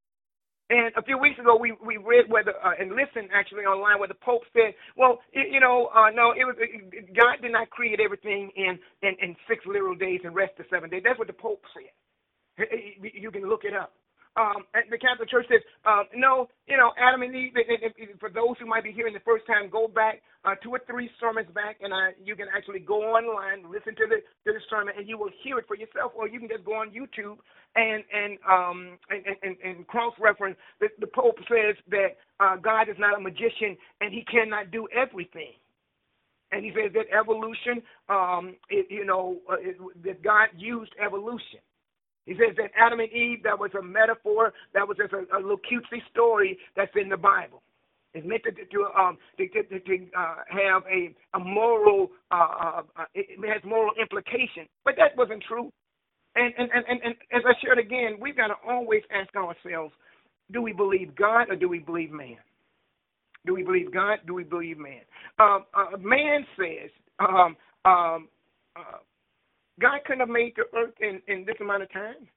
Speaker 1: And a few weeks ago, we, we read whether uh, and listened actually online where the Pope said, well, it, you know, uh, no, it was it, God did not create everything in, in, in six literal days and rest the seven days. That's what the Pope said. You can look it up. Um, and the Catholic Church says, uh, no, you know, Adam and Eve, and, and, and for those who might be hearing the first time, go back uh, two or three sermons back, and uh, you can actually go online, listen to the, to the sermon, and you will hear it for yourself, or you can just go on YouTube and and um, and, and, and cross-reference. The, the Pope says that uh, God is not a magician, and he cannot do everything. And he says that evolution, um, it, you know, uh, it, that God used evolution. He says that Adam and Eve, that was a metaphor, that was just a, a little cutesy story that's in the Bible. It's meant to, to, um, to, to, to uh, have a, a moral, uh, uh, it has moral implication. But that wasn't true. And, and, and, and, and as I shared again, we've got to always ask ourselves, do we believe God or do we believe man? Do we believe God? Do we believe man? Um, uh, man says, um, um, uh, God couldn't have made the earth in, in this amount of time.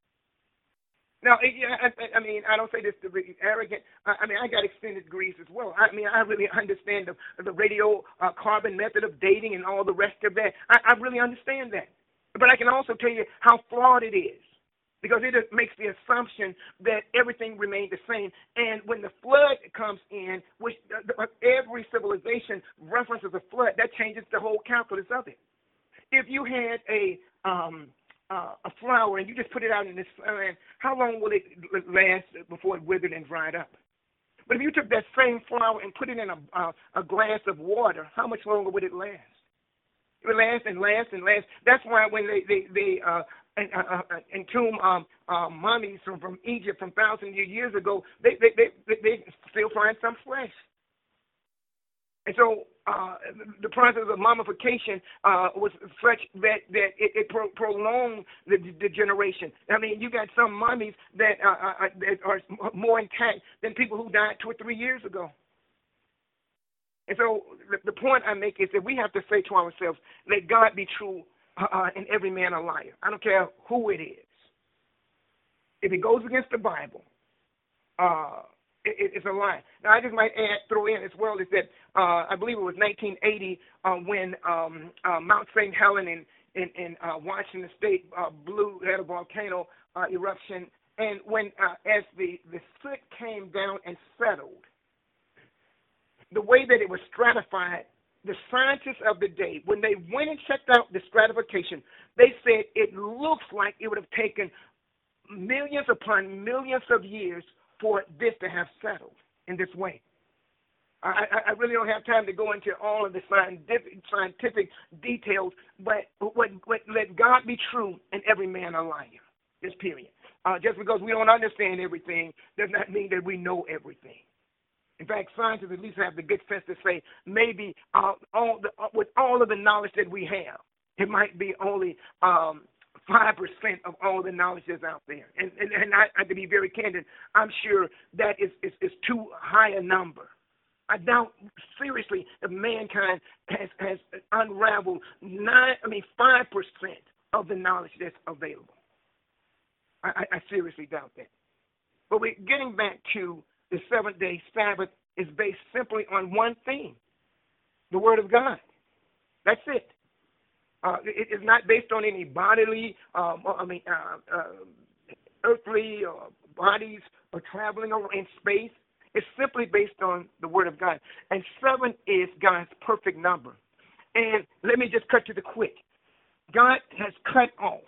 Speaker 1: Now, I, I, I mean, I don't say this to be arrogant. I, I mean, I got extended degrees as well. I mean, I really understand the, the radio uh, carbon method of dating and all the rest of that. I, I really understand that. But I can also tell you how flawed it is, because it makes the assumption that everything remained the same. And when the flood comes in, which uh, every civilization references a flood, that changes the whole calculus of it. If you had a um, uh, a flower and you just put it out in the sun, how long will it last before it withered and dried up? But if you took that same flower and put it in a, uh, a glass of water, how much longer would it last? It would last and last and last. That's why when they they, they uh, uh, uh, entomb um, uh, mummies from, from Egypt from thousands of years ago, they they, they they they still find some flesh. And so uh, the process of mummification uh, was such that, that it, it pro- prolonged the, the generation. I mean, you got some mummies that, uh, uh, that are more intact than people who died two or three years ago. And so the, the point I make is that we have to say to ourselves, let God be true uh, and every man a liar. I don't care who it is. If it goes against the Bible, uh, it, it's a lie. Now, I just might add, throw in as well, is that uh, I believe it was nineteen eighty uh, when um, uh, Mount Saint Helens in, in, in uh, Washington State uh, blew, had a volcano uh, eruption. And when, uh, as the, the soot came down and settled, the way that it was stratified, the scientists of the day, when they went and checked out the stratification, they said it looks like it would have taken millions upon millions of years for this to have settled in this way. I, I really don't have time to go into all of the scientific, scientific details, but what, what, let God be true and every man a liar, this period. Uh, just because we don't understand everything does not mean that we know everything. In fact, scientists at least have the good sense to say maybe uh, all the, uh, with all of the knowledge that we have, it might be only um, five percent of all the knowledge that's out there. And, and, and I, I, to be very candid, I'm sure that is, is, is too high a number. I doubt seriously if mankind has, has unraveled nine, I mean five percent of the knowledge that's available. I, I, I seriously doubt that. But we're getting back to the seventh-day Sabbath is based simply on one thing, the Word of God. That's it. Uh, it is not based on any bodily, um, I mean, uh, uh, earthly or bodies or traveling over in space. It's simply based on the Word of God. And seven is God's perfect number. And let me just cut to the quick. God has cut off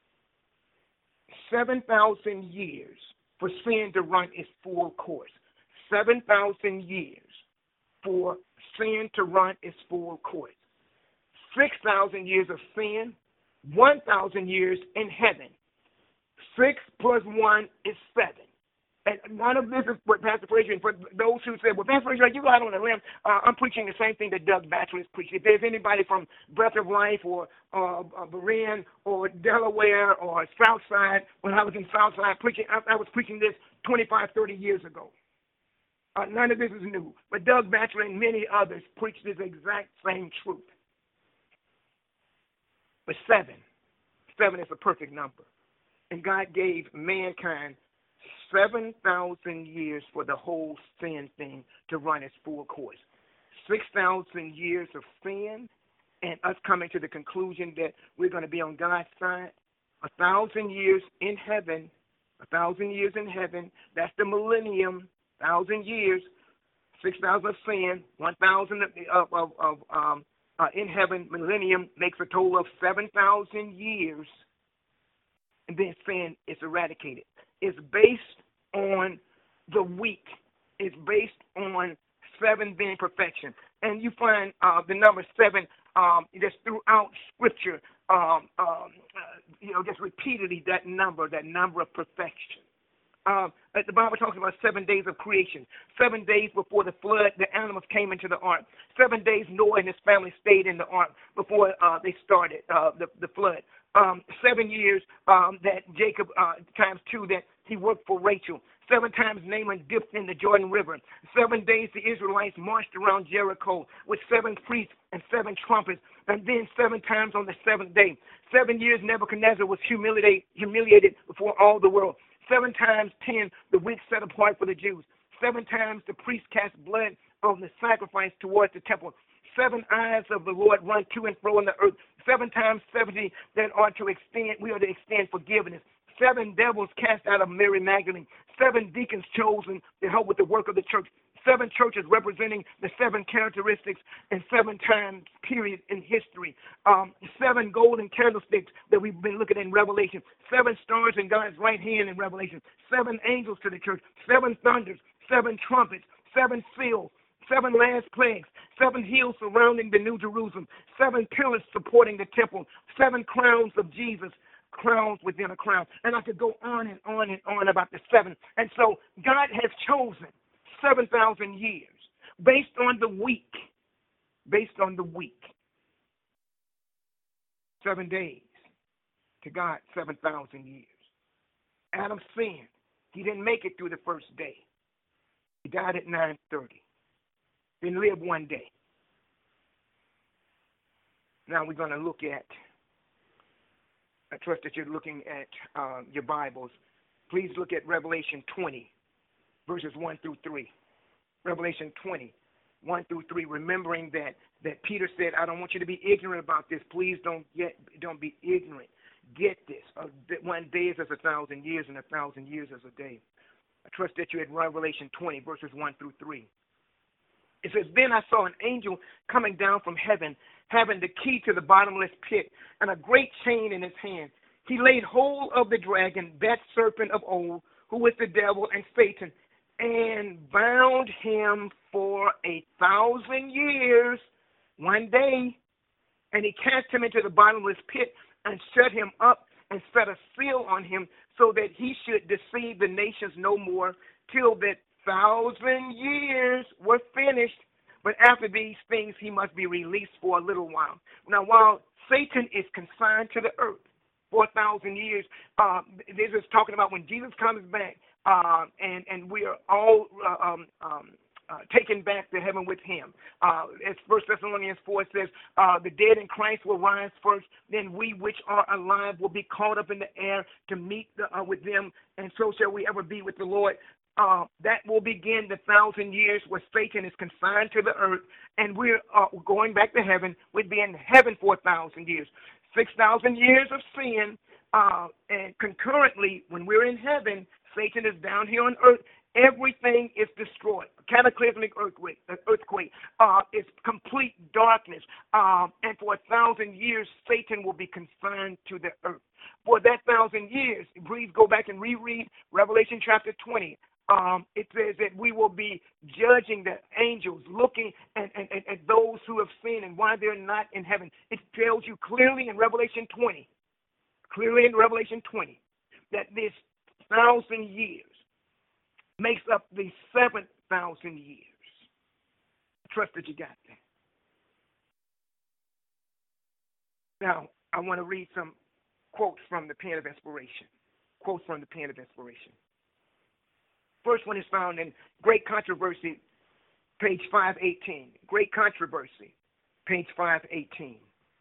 Speaker 1: seven thousand years for sin to run its full course. seven thousand years for sin to run its full course. six thousand years of sin, one thousand years in heaven. Six plus one is seven. And none of this is what Pastor Frazier, for those who say, well, Pastor Frazier, you go out on a limb, uh, I'm preaching the same thing that Doug Batchelor is preaching. If there's anybody from Breath of Life or uh, uh, Berean or Delaware or Southside, when I was in Southside preaching, I, I was preaching this twenty-five, thirty years ago. Uh, none of this is new. But Doug Batchelor and many others preach this exact same truth. But seven, seven is a perfect number. And God gave mankind seven thousand years for the whole sin thing to run its full course. six thousand years of sin and us coming to the conclusion that we're going to be on God's side. A thousand years in heaven, a thousand years in heaven, that's the millennium, thousand years, six thousand of sin, one thousand of, of, of um, uh, in heaven, millennium makes a total of seven thousand years. And then sin is eradicated. It's based on the week. It's based on seven being perfection. And you find uh, the number seven um, just throughout Scripture, um, um, uh, you know, just repeatedly that number, that number of perfection. Um, the Bible talks about seven days of creation. Seven days before the flood, the animals came into the ark. Seven days Noah and his family stayed in the ark before uh, they started uh, the, the flood. Um, seven years um, that Jacob, uh, times two, that he worked for Rachel. Seven times Naaman dipped in the Jordan River. Seven days the Israelites marched around Jericho with seven priests and seven trumpets. And then seven times on the seventh day. Seven years Nebuchadnezzar was humiliated, humiliated before all the world. Seven times ten, the week set apart for the Jews. Seven times the priest cast blood on the sacrifice towards the temple. Seven eyes of the Lord run to and fro on the earth. Seven times seventy that are to extend, we are to extend forgiveness. Seven devils cast out of Mary Magdalene. Seven deacons chosen to help with the work of the church. Seven churches representing the seven characteristics and seven times period in history. Um, seven golden candlesticks that we've been looking at in Revelation. Seven stars in God's right hand in Revelation. Seven angels to the church. Seven thunders. Seven trumpets. Seven seals. Seven last plagues. Seven hills surrounding the New Jerusalem. Seven pillars supporting the temple. Seven crowns of Jesus. Crowns within a crown. And I could go on and on and on about the seven. And so God has chosen seven thousand years based on the week. Based on the week. Seven days. To God, seven thousand years. Adam sinned. He didn't make it through the first day. He died at nine thirty. Then lived one day. Now we're going to look at, I trust that you're looking at uh, your Bibles. Please look at Revelation twenty, verses one through three. Revelation twenty, one through three, remembering that, that Peter said, I don't want you to be ignorant about this. Please don't get, don't be ignorant. Get this. Uh, that one day is as a thousand years, and a thousand years as a day. I trust that you're at Revelation twenty, verses one through three. It says, then I saw an angel coming down from heaven, having the key to the bottomless pit and a great chain in his hand. He laid hold of the dragon, that serpent of old, who is the devil and Satan, and bound him for a thousand years, one day. And he cast him into the bottomless pit and shut him up and set a seal on him so that he should deceive the nations no more till that thousand years were finished. But after these things, he must be released for a little while. Now, while Satan is consigned to the earth for a thousand years, uh, this is talking about when Jesus comes back, uh, and, and we are all uh, um, um, uh, taken back to heaven with him. Uh, as First Thessalonians four says, uh, the dead in Christ will rise first, then we which are alive will be caught up in the air to meet the, uh, with them, and so shall we ever be with the Lord. Uh, that will begin the thousand years where Satan is consigned to the earth, and we're uh, going back to heaven. We'd be in heaven for a thousand years. Six thousand years of sin, uh, and concurrently, when we're in heaven, Satan is down here on earth, Everything is destroyed. Cataclysmic earthquake, earthquake. Uh, it's complete darkness. Um, and for a thousand years, Satan will be confined to the earth. For that thousand years, please go back and reread Revelation chapter twenty. Um, it says that we will be judging the angels, looking at, at, at, at those who have sinned and why they're not in heaven. It tells you clearly in Revelation twenty, clearly in Revelation twenty, that this thousand years makes up the seven thousand years. Trust that you got that. Now, I want to read some quotes from the Pen of Inspiration. Quotes from the Pen of Inspiration. First one is found in Great Controversy, page five eighteen. Great Controversy, page five eighteen.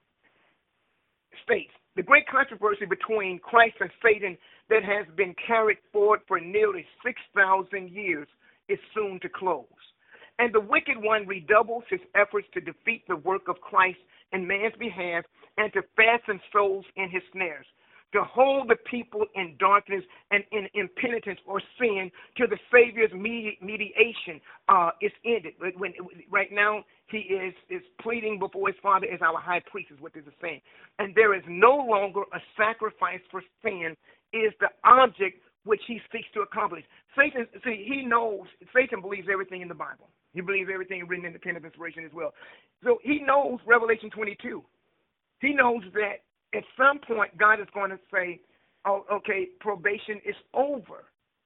Speaker 1: States, the great controversy between Christ and Satan that has been carried forward for nearly six thousand years is soon to close. And the wicked one redoubles his efforts to defeat the work of Christ in man's behalf and to fasten souls in his snares, to hold the people in darkness and in impenitence or sin till the Savior's mediation uh, is ended. When, right now, he is, is pleading before his Father as our high priest, is what this is saying. And there is no longer a sacrifice for sin is the object which he seeks to accomplish. Satan, see, he knows, Satan believes everything in the Bible. He believes everything written in the Pen of Inspiration as well. So he knows Revelation twenty-two. He knows that at some point, God is going to say, oh, okay, probation is over.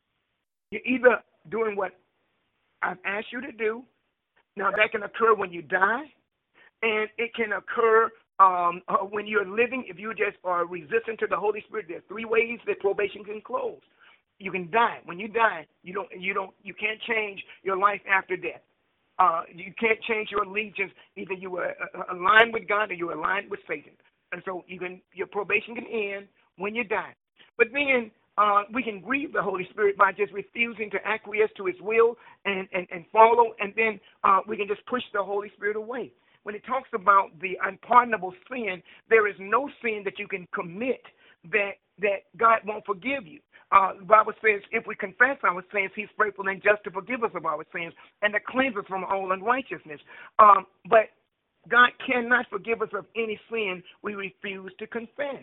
Speaker 1: You're either doing what I've asked you to do. Now, that can occur when you die, and it can occur um, uh, when you're living. If you just are resistant to the Holy Spirit, there's three ways that probation can close. You can die. When you die, you don't, you don't, you can't change your life after death. Uh, you can't change your allegiance. Either you are uh, aligned with God or you're aligned with Satan. And so you can, your probation can end when you die. But then uh, we can grieve the Holy Spirit by just refusing to acquiesce to his will and, and, and follow, and then uh, we can just push the Holy Spirit away. When it talks about the unpardonable sin, there is no sin that you can commit that, that God won't forgive you. Uh, the Bible says if we confess our sins, he's faithful and just to forgive us of our sins and to cleanse us from all unrighteousness. Um, but God cannot forgive us of any sin we refuse to confess.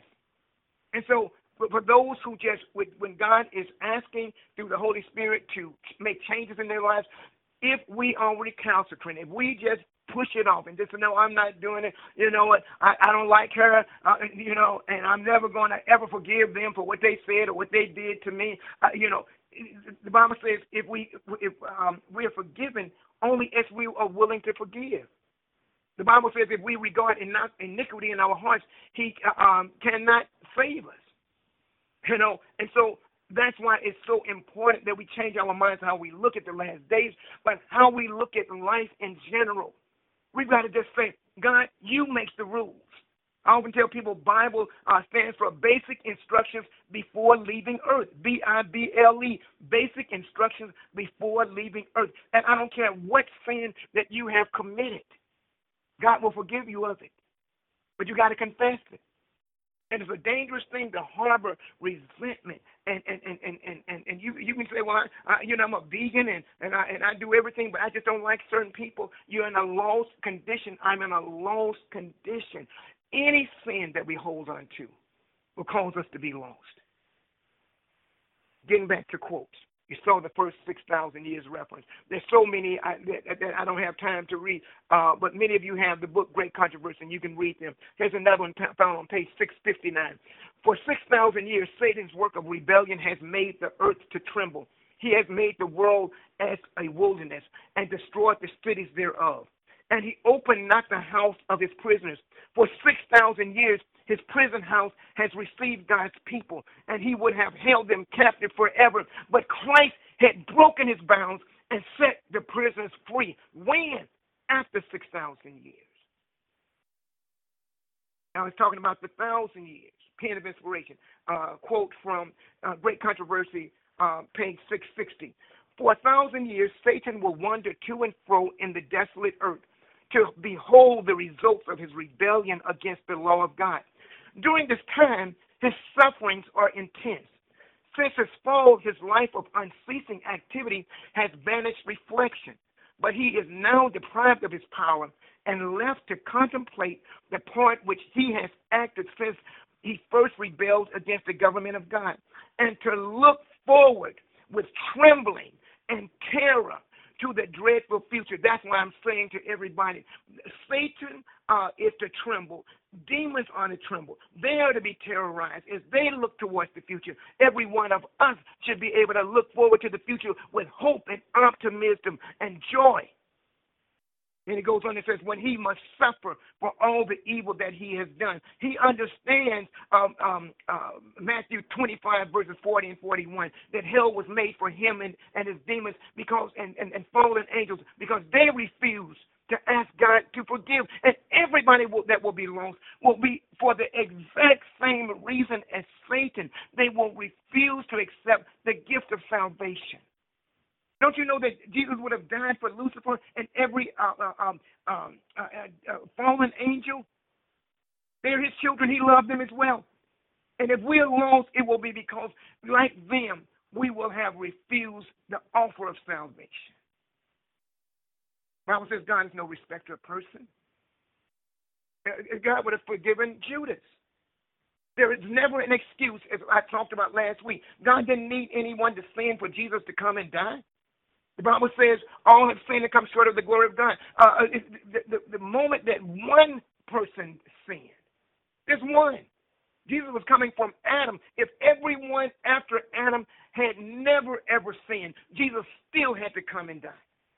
Speaker 1: And so for those who just, when God is asking through the Holy Spirit to make changes in their lives, if we are recalcitrant, if we just push it off and just say, no, I'm not doing it, you know what, I, I don't like her, uh, you know, and I'm never going to ever forgive them for what they said or what they did to me. Uh, you know, the Bible says if we, if um, we are forgiven only as we are willing to forgive. The Bible says if we regard iniquity in our hearts, he um, cannot save us. You know, and so that's why it's so important that we change our minds how we look at the last days, but how we look at life in general. We've got to just say, God, you make the rules. I often tell people Bible uh, stands for basic instructions before leaving earth, B I B L E, basic instructions before leaving earth. And I don't care what sin that you have committed. God will forgive you of it, but you got to confess it. And it's a dangerous thing to harbor resentment. And and, and, and, and, and, and you you can say, well, I, I, you know, I'm a vegan and, and, I, and I do everything, but I just don't like certain people. You're in a lost condition. I'm in a lost condition. Any sin that we hold on to will cause us to be lost. Getting back to quotes. You saw the first six thousand years reference. There's so many I, that, that I don't have time to read, uh, but many of you have the book Great Controversy, and you can read them. Here's another one found on page six fifty-nine. For six thousand years, Satan's work of rebellion has made the earth to tremble. He has made the world as a wilderness and destroyed the cities thereof. And he opened not the house of his prisoners. For six thousand years, his prison house has received God's people, and he would have held them captive forever. But Christ had broken his bounds and set the prisoners free. When? After six thousand years. Now he's talking about the thousand years. Pen of Inspiration. Uh, quote from uh, Great Controversy, uh, page six sixty. For a thousand years, Satan will wander to and fro in the desolate earth to behold the results of his rebellion against the law of God. During this time, his sufferings are intense. Since his fall, his life of unceasing activity has banished reflection, but he is now deprived of his power and left to contemplate the part which he has acted since he first rebelled against the government of God, and to look forward with trembling and terror to the dreadful future. That's why I'm saying to everybody, Satan uh, is to tremble. Demons are to tremble. They are to be terrorized as they look towards the future. Every one of us should be able to look forward to the future with hope and optimism and joy. And it goes on and says, when he must suffer for all the evil that he has done. He understands um, um, uh, Matthew twenty-five, verses forty and forty-one, that hell was made for him and, and his demons because and, and, and fallen angels because they refuse to ask God to forgive. And everybody will, that will be lost will be for the exact same reason as Satan. They will refuse to accept the gift of salvation. Don't you know that Jesus would have died for Lucifer and every uh, uh, um, um, uh, uh, fallen angel? They're his children. He loved them as well. And if we're lost, it will be because, like them, we will have refused the offer of salvation. The Bible says God is no respecter of person. God would have forgiven Judas. There is never an excuse, as I talked about last week. God didn't need anyone to sin for Jesus to come and die. The Bible says all have sinned and come short of the glory of God. Uh, the, the, the moment that one person sinned, there's one. Jesus was coming from Adam. If everyone after Adam had never, ever sinned, Jesus still had to come and die.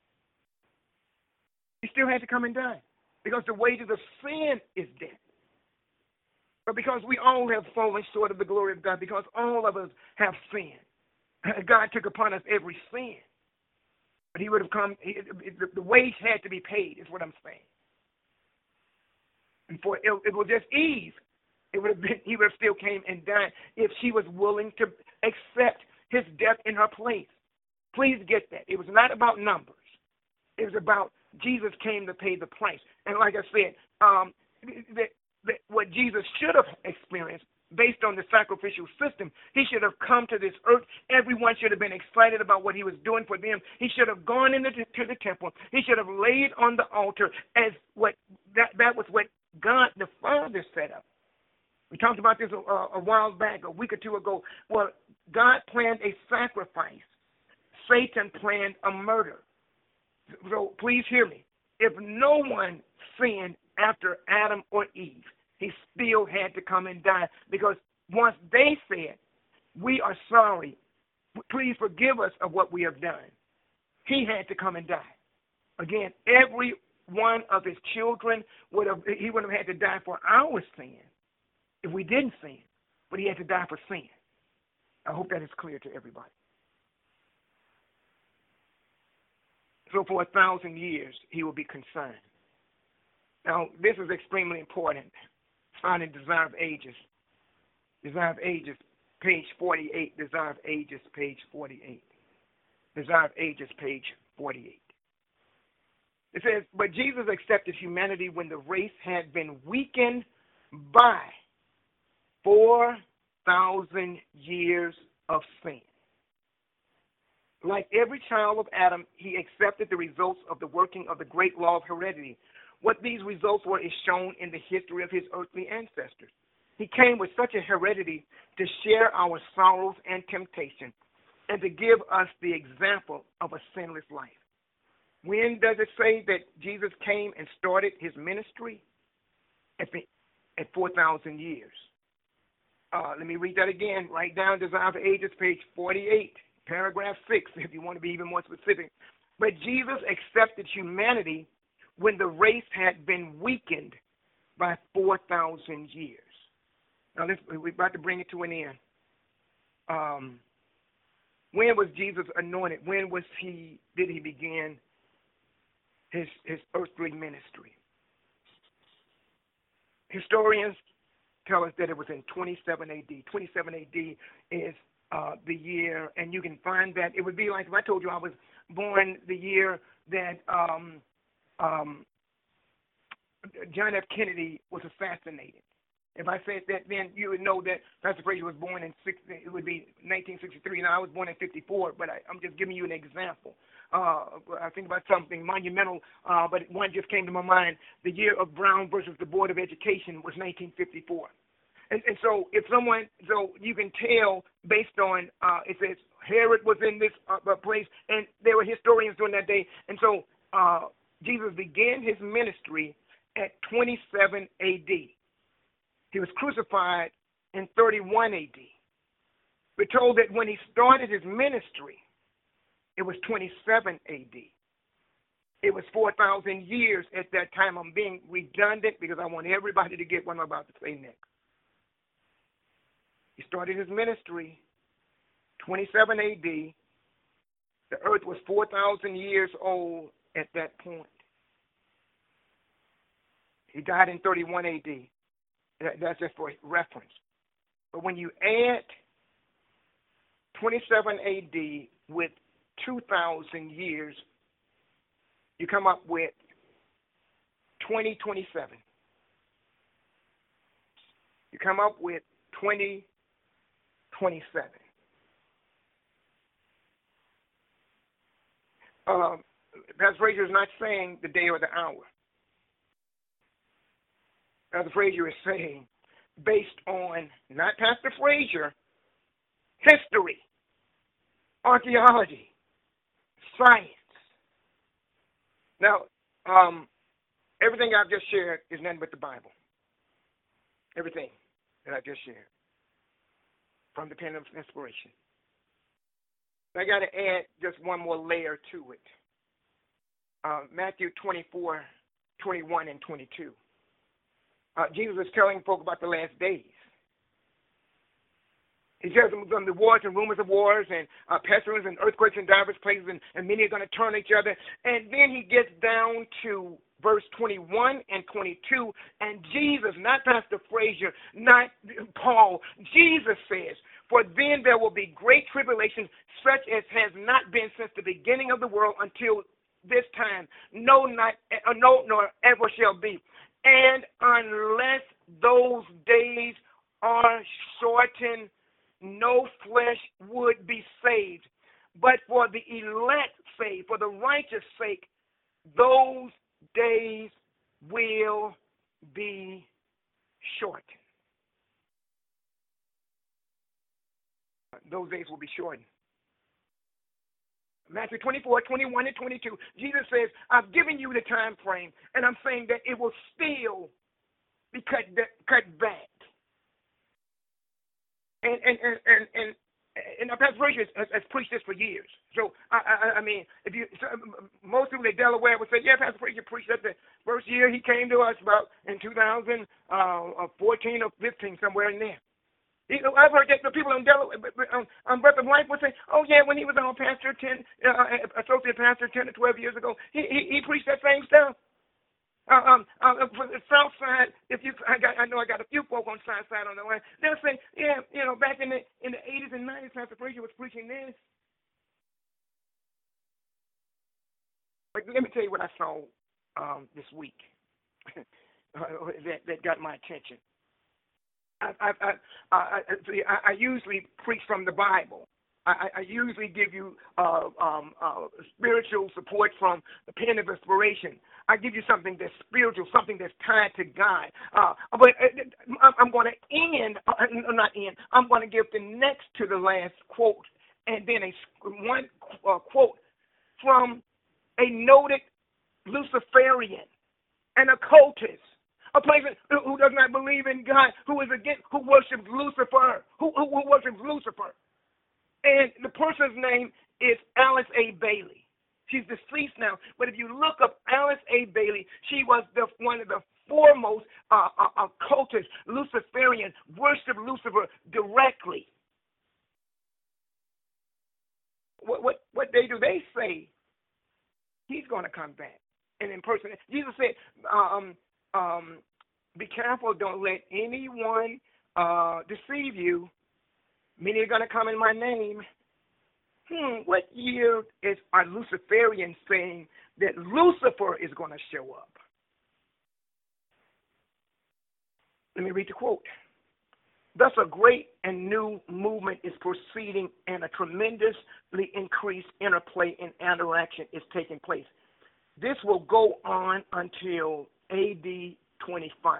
Speaker 1: He still had to come and die because the wages of sin is death. But because we all have fallen short of the glory of God, because all of us have sinned, God took upon us every sin. But he would have come, he, the, the wage had to be paid, is what I'm saying. And for it, it was just Eve. It would have been, he would have still came and died if she was willing to accept his death in her place. Please get that. It was not about numbers. It was about Jesus came to pay the price. And like I said, um, that, that what Jesus should have experienced based on the sacrificial system, he should have come to this earth. Everyone should have been excited about what he was doing for them. He should have gone into the, to the temple. He should have laid on the altar as what that, that was what God the Father set up. We talked about this a, a while back, a week or two ago. Well, God planned a sacrifice. Satan planned a murder. So please hear me. If no one sinned after Adam or Eve, he still had to come and die because once they said, we are sorry, please forgive us of what we have done, he had to come and die. Again, every one of his children, would have, he would have had to die for our sin if we didn't sin, but he had to die for sin. I hope that is clear to everybody. So for a thousand years, he will be concerned. Now, this is extremely important. Found in Desire of Ages. Desire of Ages, page forty-eight. Desire of Ages, page forty-eight. Desire of Ages, page forty-eight. It says, but Jesus accepted humanity when the race had been weakened by four thousand years of sin. Like every child of Adam, he accepted the results of the working of the great law of heredity. What these results were is shown in the history of his earthly ancestors. He came with such a heredity to share our sorrows and temptation and to give us the example of a sinless life. When does it say that Jesus came and started his ministry? At, the, at four thousand years. Uh, let me read that again. Write down Desire of Ages, page forty-eight, paragraph six, if you want to be even more specific. But Jesus accepted humanity when the race had been weakened by four thousand years. Now, let's, we're about to bring it to an end. Um, when was Jesus anointed? When was he, did he begin his, his earthly ministry? Historians tell us that it was in twenty-seven A D. twenty-seven A D is uh, the year, and you can find that. It would be like if I told you I was born the year that um, um, John F. Kennedy was assassinated. If I said that, then you would know that Pastor Frazier was born in six, it would be nineteen sixty-three, and I was born in fifty-four. But I, I'm just giving you an example. Uh, I think about something monumental, uh, but one just came to my mind. The year of Brown versus the Board of Education was nineteen fifty-four. And, and so if someone, so you can tell based on, uh, it says Herod was in this uh, place, and there were historians during that day. And so uh, Jesus began his ministry at twenty-seven A D. He was crucified in thirty-one A D. We're told that when he started his ministry, it was twenty-seven A D. It was four thousand years at that time. I'm being redundant because I want everybody to get what I'm about to say next. He started his ministry twenty-seven A D. The earth was four thousand years old at that point. He died in thirty-one A D. That's just for reference. But when you add twenty-seven A D with two thousand years, you come up with twenty twenty-seven. You come up with twenty twenty-seven. Um, Pastor Frazier is not saying the day or the hour. Pastor Frazier is saying, based on, not Pastor Frazier, history, archaeology, science. Now, um, everything I've just shared is nothing but the Bible. Everything that I've just shared from the pen of inspiration. I got to add just one more layer to it. Uh, Matthew twenty-four, twenty-one, and twenty-two. Uh, Jesus is telling folk about the last days. He tells them the wars and rumors of wars and uh, pestilence and earthquakes in diverse places, and, and many are going to turn each other. And then he gets down to verse twenty-one and twenty-two, and Jesus, not Pastor Frazier, not Paul, Jesus says, for then there will be great tribulation, such as has not been since the beginning of the world until this time, no, not, uh, no, nor ever shall be. And unless those days are shortened, no flesh would be saved. But for the elect's sake, for the righteous sake, those days will be shortened. Those days will be shortened. Matthew twenty-four, twenty-one, and twenty-two, Jesus says, I've given you the time frame, and I'm saying that it will still be cut, cut back. And and and and and, and Pastor Frazier has, has preached this for years. So I, I I mean, if you so, most people in Delaware would say, yeah, Pastor Frazier preached that the first year he came to us about in two thousand fourteen or fifteen, somewhere in there. I've heard that the people in Delaware, um, um, Brother White would say, oh yeah, when he was on pastor ten, uh, associate pastor ten to twelve years ago, he he, he preached that same stuff. Uh, um, uh, for the South Side, if you, I got, I know I got a few folk on the South Side on the line. They'll say, yeah, you know, back in the in the eighties and nineties, Pastor Frazier was preaching this. But let me tell you what I saw um, this week that that got my attention. I I I, I, I, I usually preach from the Bible. I, I usually give you uh, um, uh, spiritual support from the pen of inspiration. I give you something that's spiritual, something that's tied to God. Uh, but I'm going to end, uh, not end, I'm going to give the next to the last quote, and then a one uh, quote from a noted Luciferian, an occultist, a person who does not believe in God, who is against, who worships Lucifer, who, who, who worships Lucifer. And the person's name is Alice A. Bailey. She's deceased now, but if you look up Alice A. Bailey, she was the, one of the foremost uh, uh, occultists, Luciferian, worship Lucifer directly. What, what, what they do, they say he's going to come back and in person. Jesus said, um, um, be careful, don't let anyone uh, deceive you. Many are going to come in my name. Hmm, what year is our Luciferians saying that Lucifer is going to show up? Let me read the quote. Thus, a great and new movement is proceeding, and a tremendously increased interplay and interaction is taking place. This will go on until A D twenty-five.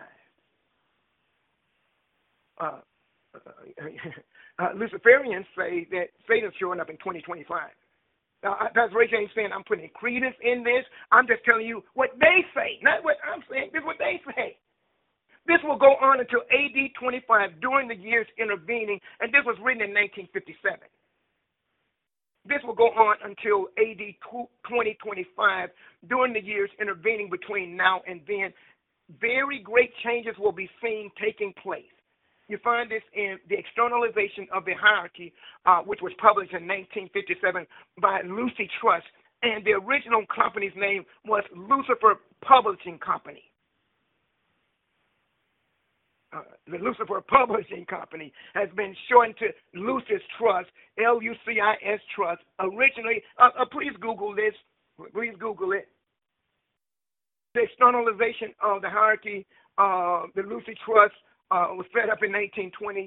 Speaker 1: Uh, uh, Luciferians say that Satan's showing up in twenty twenty-five. Now, Pastor Rachel ain't saying I'm putting credence in this. I'm just telling you what they say, not what I'm saying. This is what they say. This will go on until A D twenty-five, during the years intervening, and this was written in nineteen fifty-seven. This will go on until A D twenty twenty-five, during the years intervening between now and then. Very great changes will be seen taking place. You find this in The Externalization of the Hierarchy, uh, which was published in nineteen fifty-seven by Lucy Trust, and the original company's name was Lucifer Publishing Company. Uh, the Lucifer Publishing Company has been shortened to Lucis Trust, L U C I S Trust. Originally, uh, uh, please Google this. Please Google it. The Externalization of the Hierarchy, uh, the Lucy Trust, uh, was set up in nineteen twenties.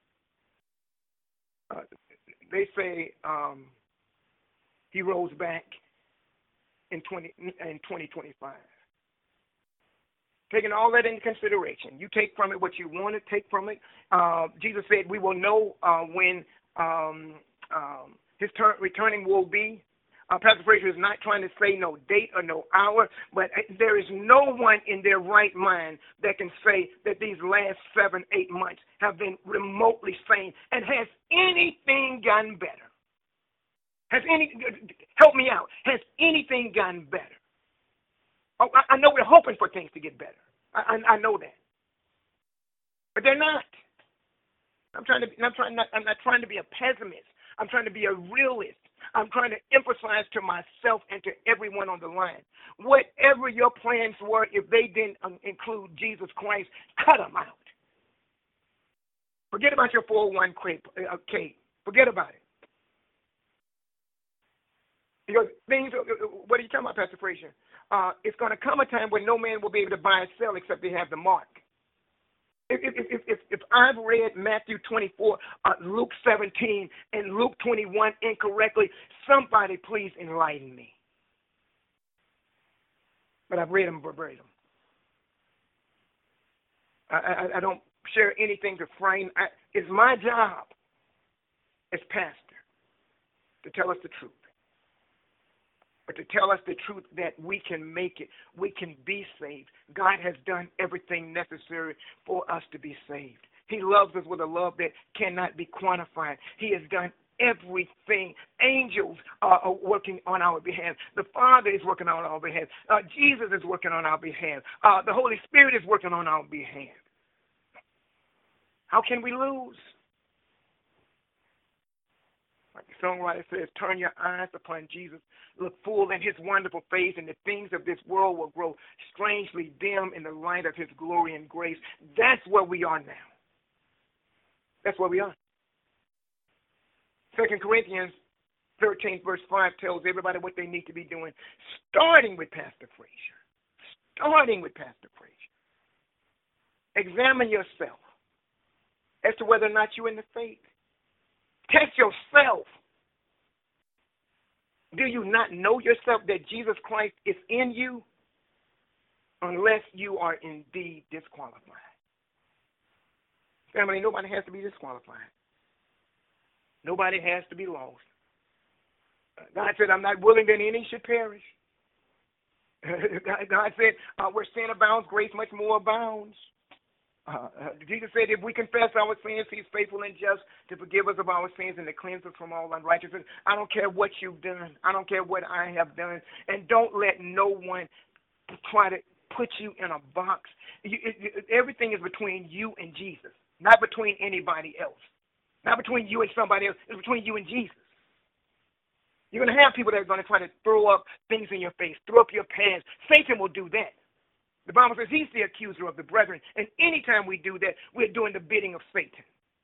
Speaker 1: Uh, they say um, he rose back in twenty in twenty twenty-five. Taking all that into consideration, you take from it what you want to take from it. Uh, Jesus said we will know uh, when um, um, his turn, returning will be. Uh, Pastor Fraser is not trying to say no date or no hour, but there is no one in their right mind that can say that these last seven, eight months have been remotely sane. And has anything gotten better? Has any, help me out, has anything gotten better? Oh, I, I know we're hoping for things to get better. I, I, I know that, but they're not. I'm trying to. I'm trying not. I'm not trying to be a pessimist. I'm trying to be a realist. I'm trying to emphasize to myself and to everyone on the line, whatever your plans were, if they didn't um, include Jesus Christ, cut them out. Forget about your four oh one k. Forget about it. Because things. What are you talking about, Pastor Frazier? Uh, it's going to come a time when no man will be able to buy or sell except they have the mark. If, if, if, if, if I've read Matthew twenty-four, uh, Luke seventeen, and Luke twenty-one incorrectly, somebody please enlighten me. But I've read them verbatim. I, I, I don't share anything to frame. I, it's my job as pastor to tell us the truth. But to tell us the truth that we can make it, we can be saved. God has done everything necessary for us to be saved. He loves us with a love that cannot be quantified. He has done everything. Angels are working on our behalf. The Father is working on our behalf. Uh, Jesus is working on our behalf. Uh, the Holy Spirit is working on our behalf. How can we lose? Like the songwriter says, turn your eyes upon Jesus. Look full in his wonderful face, and the things of this world will grow strangely dim in the light of his glory and grace. That's where we are now. That's where we are. Second Corinthians thirteen, verse five tells everybody what they need to be doing, starting with Pastor Frazier. Starting with Pastor Frazier. Examine yourself as to whether or not you're in the faith. Test yourself. Do you not know yourself that Jesus Christ is in you? Unless you are indeed disqualified. Family, nobody has to be disqualified. Nobody has to be lost. God said, I'm not willing that any should perish. God said, uh, where sin abounds, grace much more abounds. Uh, Jesus said, if we confess our sins, he's faithful and just to forgive us of our sins and to cleanse us from all unrighteousness. I don't care what you've done. I don't care what I have done. And don't let no one try to put you in a box. You, it, it, everything is between you and Jesus, not between anybody else. Not between you and somebody else. It's between you and Jesus. You're going to have people that are going to try to throw up things in your face, throw up your pants. Satan will do that. The Bible says he's the accuser of the brethren. And anytime we do that, we're doing the bidding of Satan.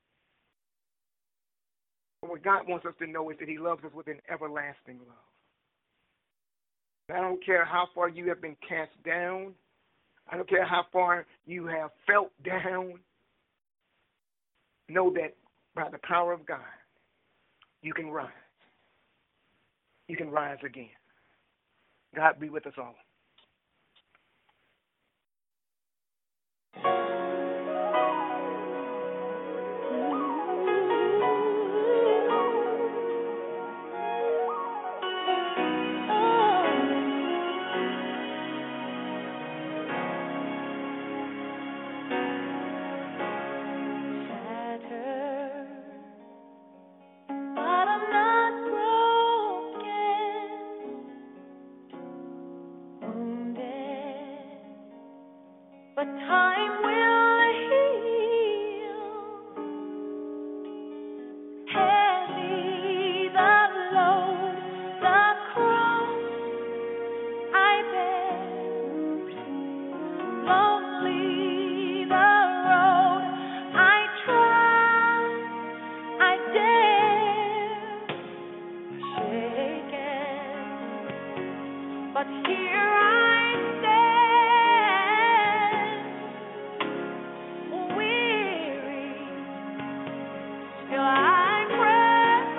Speaker 1: But what God wants us to know is that he loves us with an everlasting love. I don't care how far you have been cast down. I don't care how far you have felt down. Know that by the power of God, you can rise. You can rise again. God be with us all.
Speaker 2: But time will heal. Heavy the load, the cross I bear. Lonely the road I trust, I dare. Shaken, but here I stand. Weary, still I press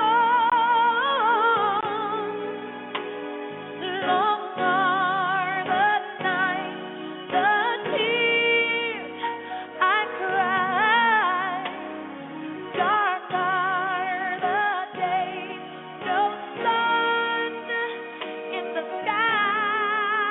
Speaker 2: on. Long are the nights, the tears I cry. Dark are the days, no sun in the sky.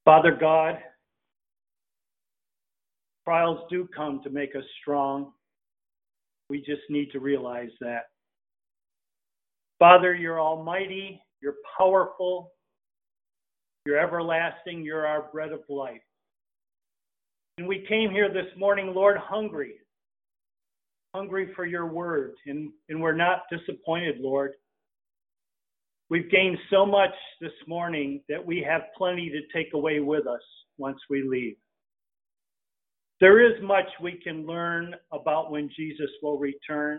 Speaker 3: Father God, trials do come to make us strong. We just need to realize that. Father, you're almighty, you're powerful, you're everlasting, you're our bread of life. And we came here this morning, Lord, hungry, hungry for your word, and, and we're not disappointed, Lord. We've gained so much this morning that we have plenty to take away with us once we leave. There is much we can learn about when Jesus will return.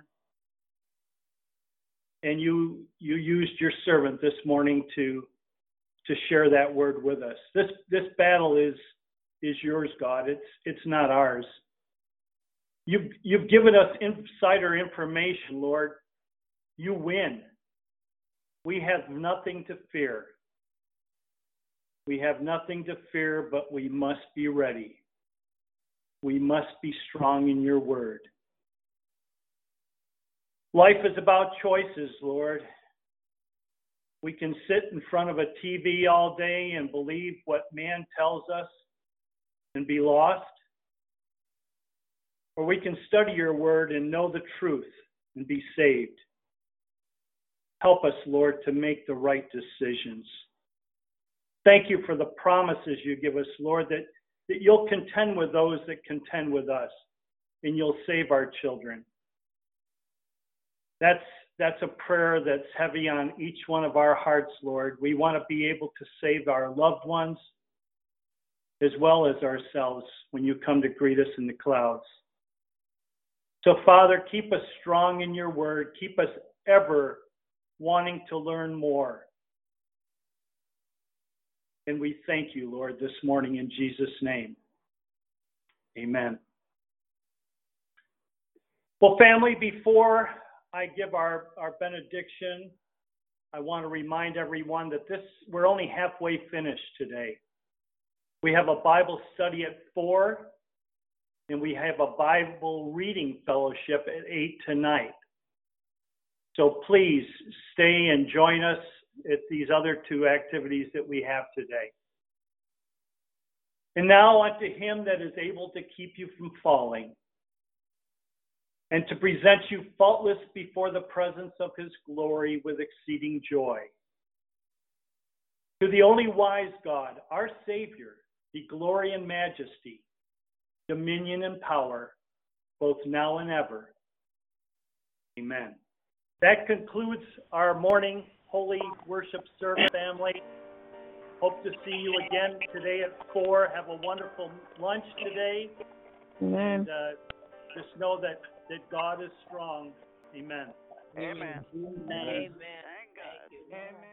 Speaker 3: And you you used your servant this morning to to share that word with us. This this battle is is yours, God. It's it's not ours. You've you've given us insider information, Lord. You win. We have nothing to fear. We have nothing to fear, but we must be ready. We must be strong in your word. Life is about choices, Lord. We can sit in front of a T V all day and believe what man tells us and be lost. Or we can study your word and know the truth and be saved. Help us, Lord, to make the right decisions. Thank you for the promises you give us, Lord, that, that you'll contend with those that contend with us, and you'll save our children. That's that's a prayer that's heavy on each one of our hearts, Lord. We want to be able to save our loved ones as well as ourselves when you come to greet us in the clouds. So, Father, keep us strong in your word. Keep us ever wanting to learn more. And we thank you, Lord, this morning in Jesus' name. Amen. Well, family, before I give our, our benediction, I want to remind everyone that this we're only halfway finished today. We have a Bible study at four, and we have a Bible reading fellowship at eight tonight. So please stay and join us at these other two activities that we have today. And now unto him that is able to keep you from falling, and to present you faultless before the presence of his glory with exceeding joy. To the only wise God, our Savior, be glory and majesty, dominion and power, both now and ever. Amen. That concludes our morning holy worship service, family. Hope to see you again today at four. Have a wonderful lunch today.
Speaker 4: Amen.
Speaker 3: And uh, just know that, that God is strong. Amen.
Speaker 4: Amen.
Speaker 5: Amen.
Speaker 3: Amen.
Speaker 5: Thank God.
Speaker 1: Amen.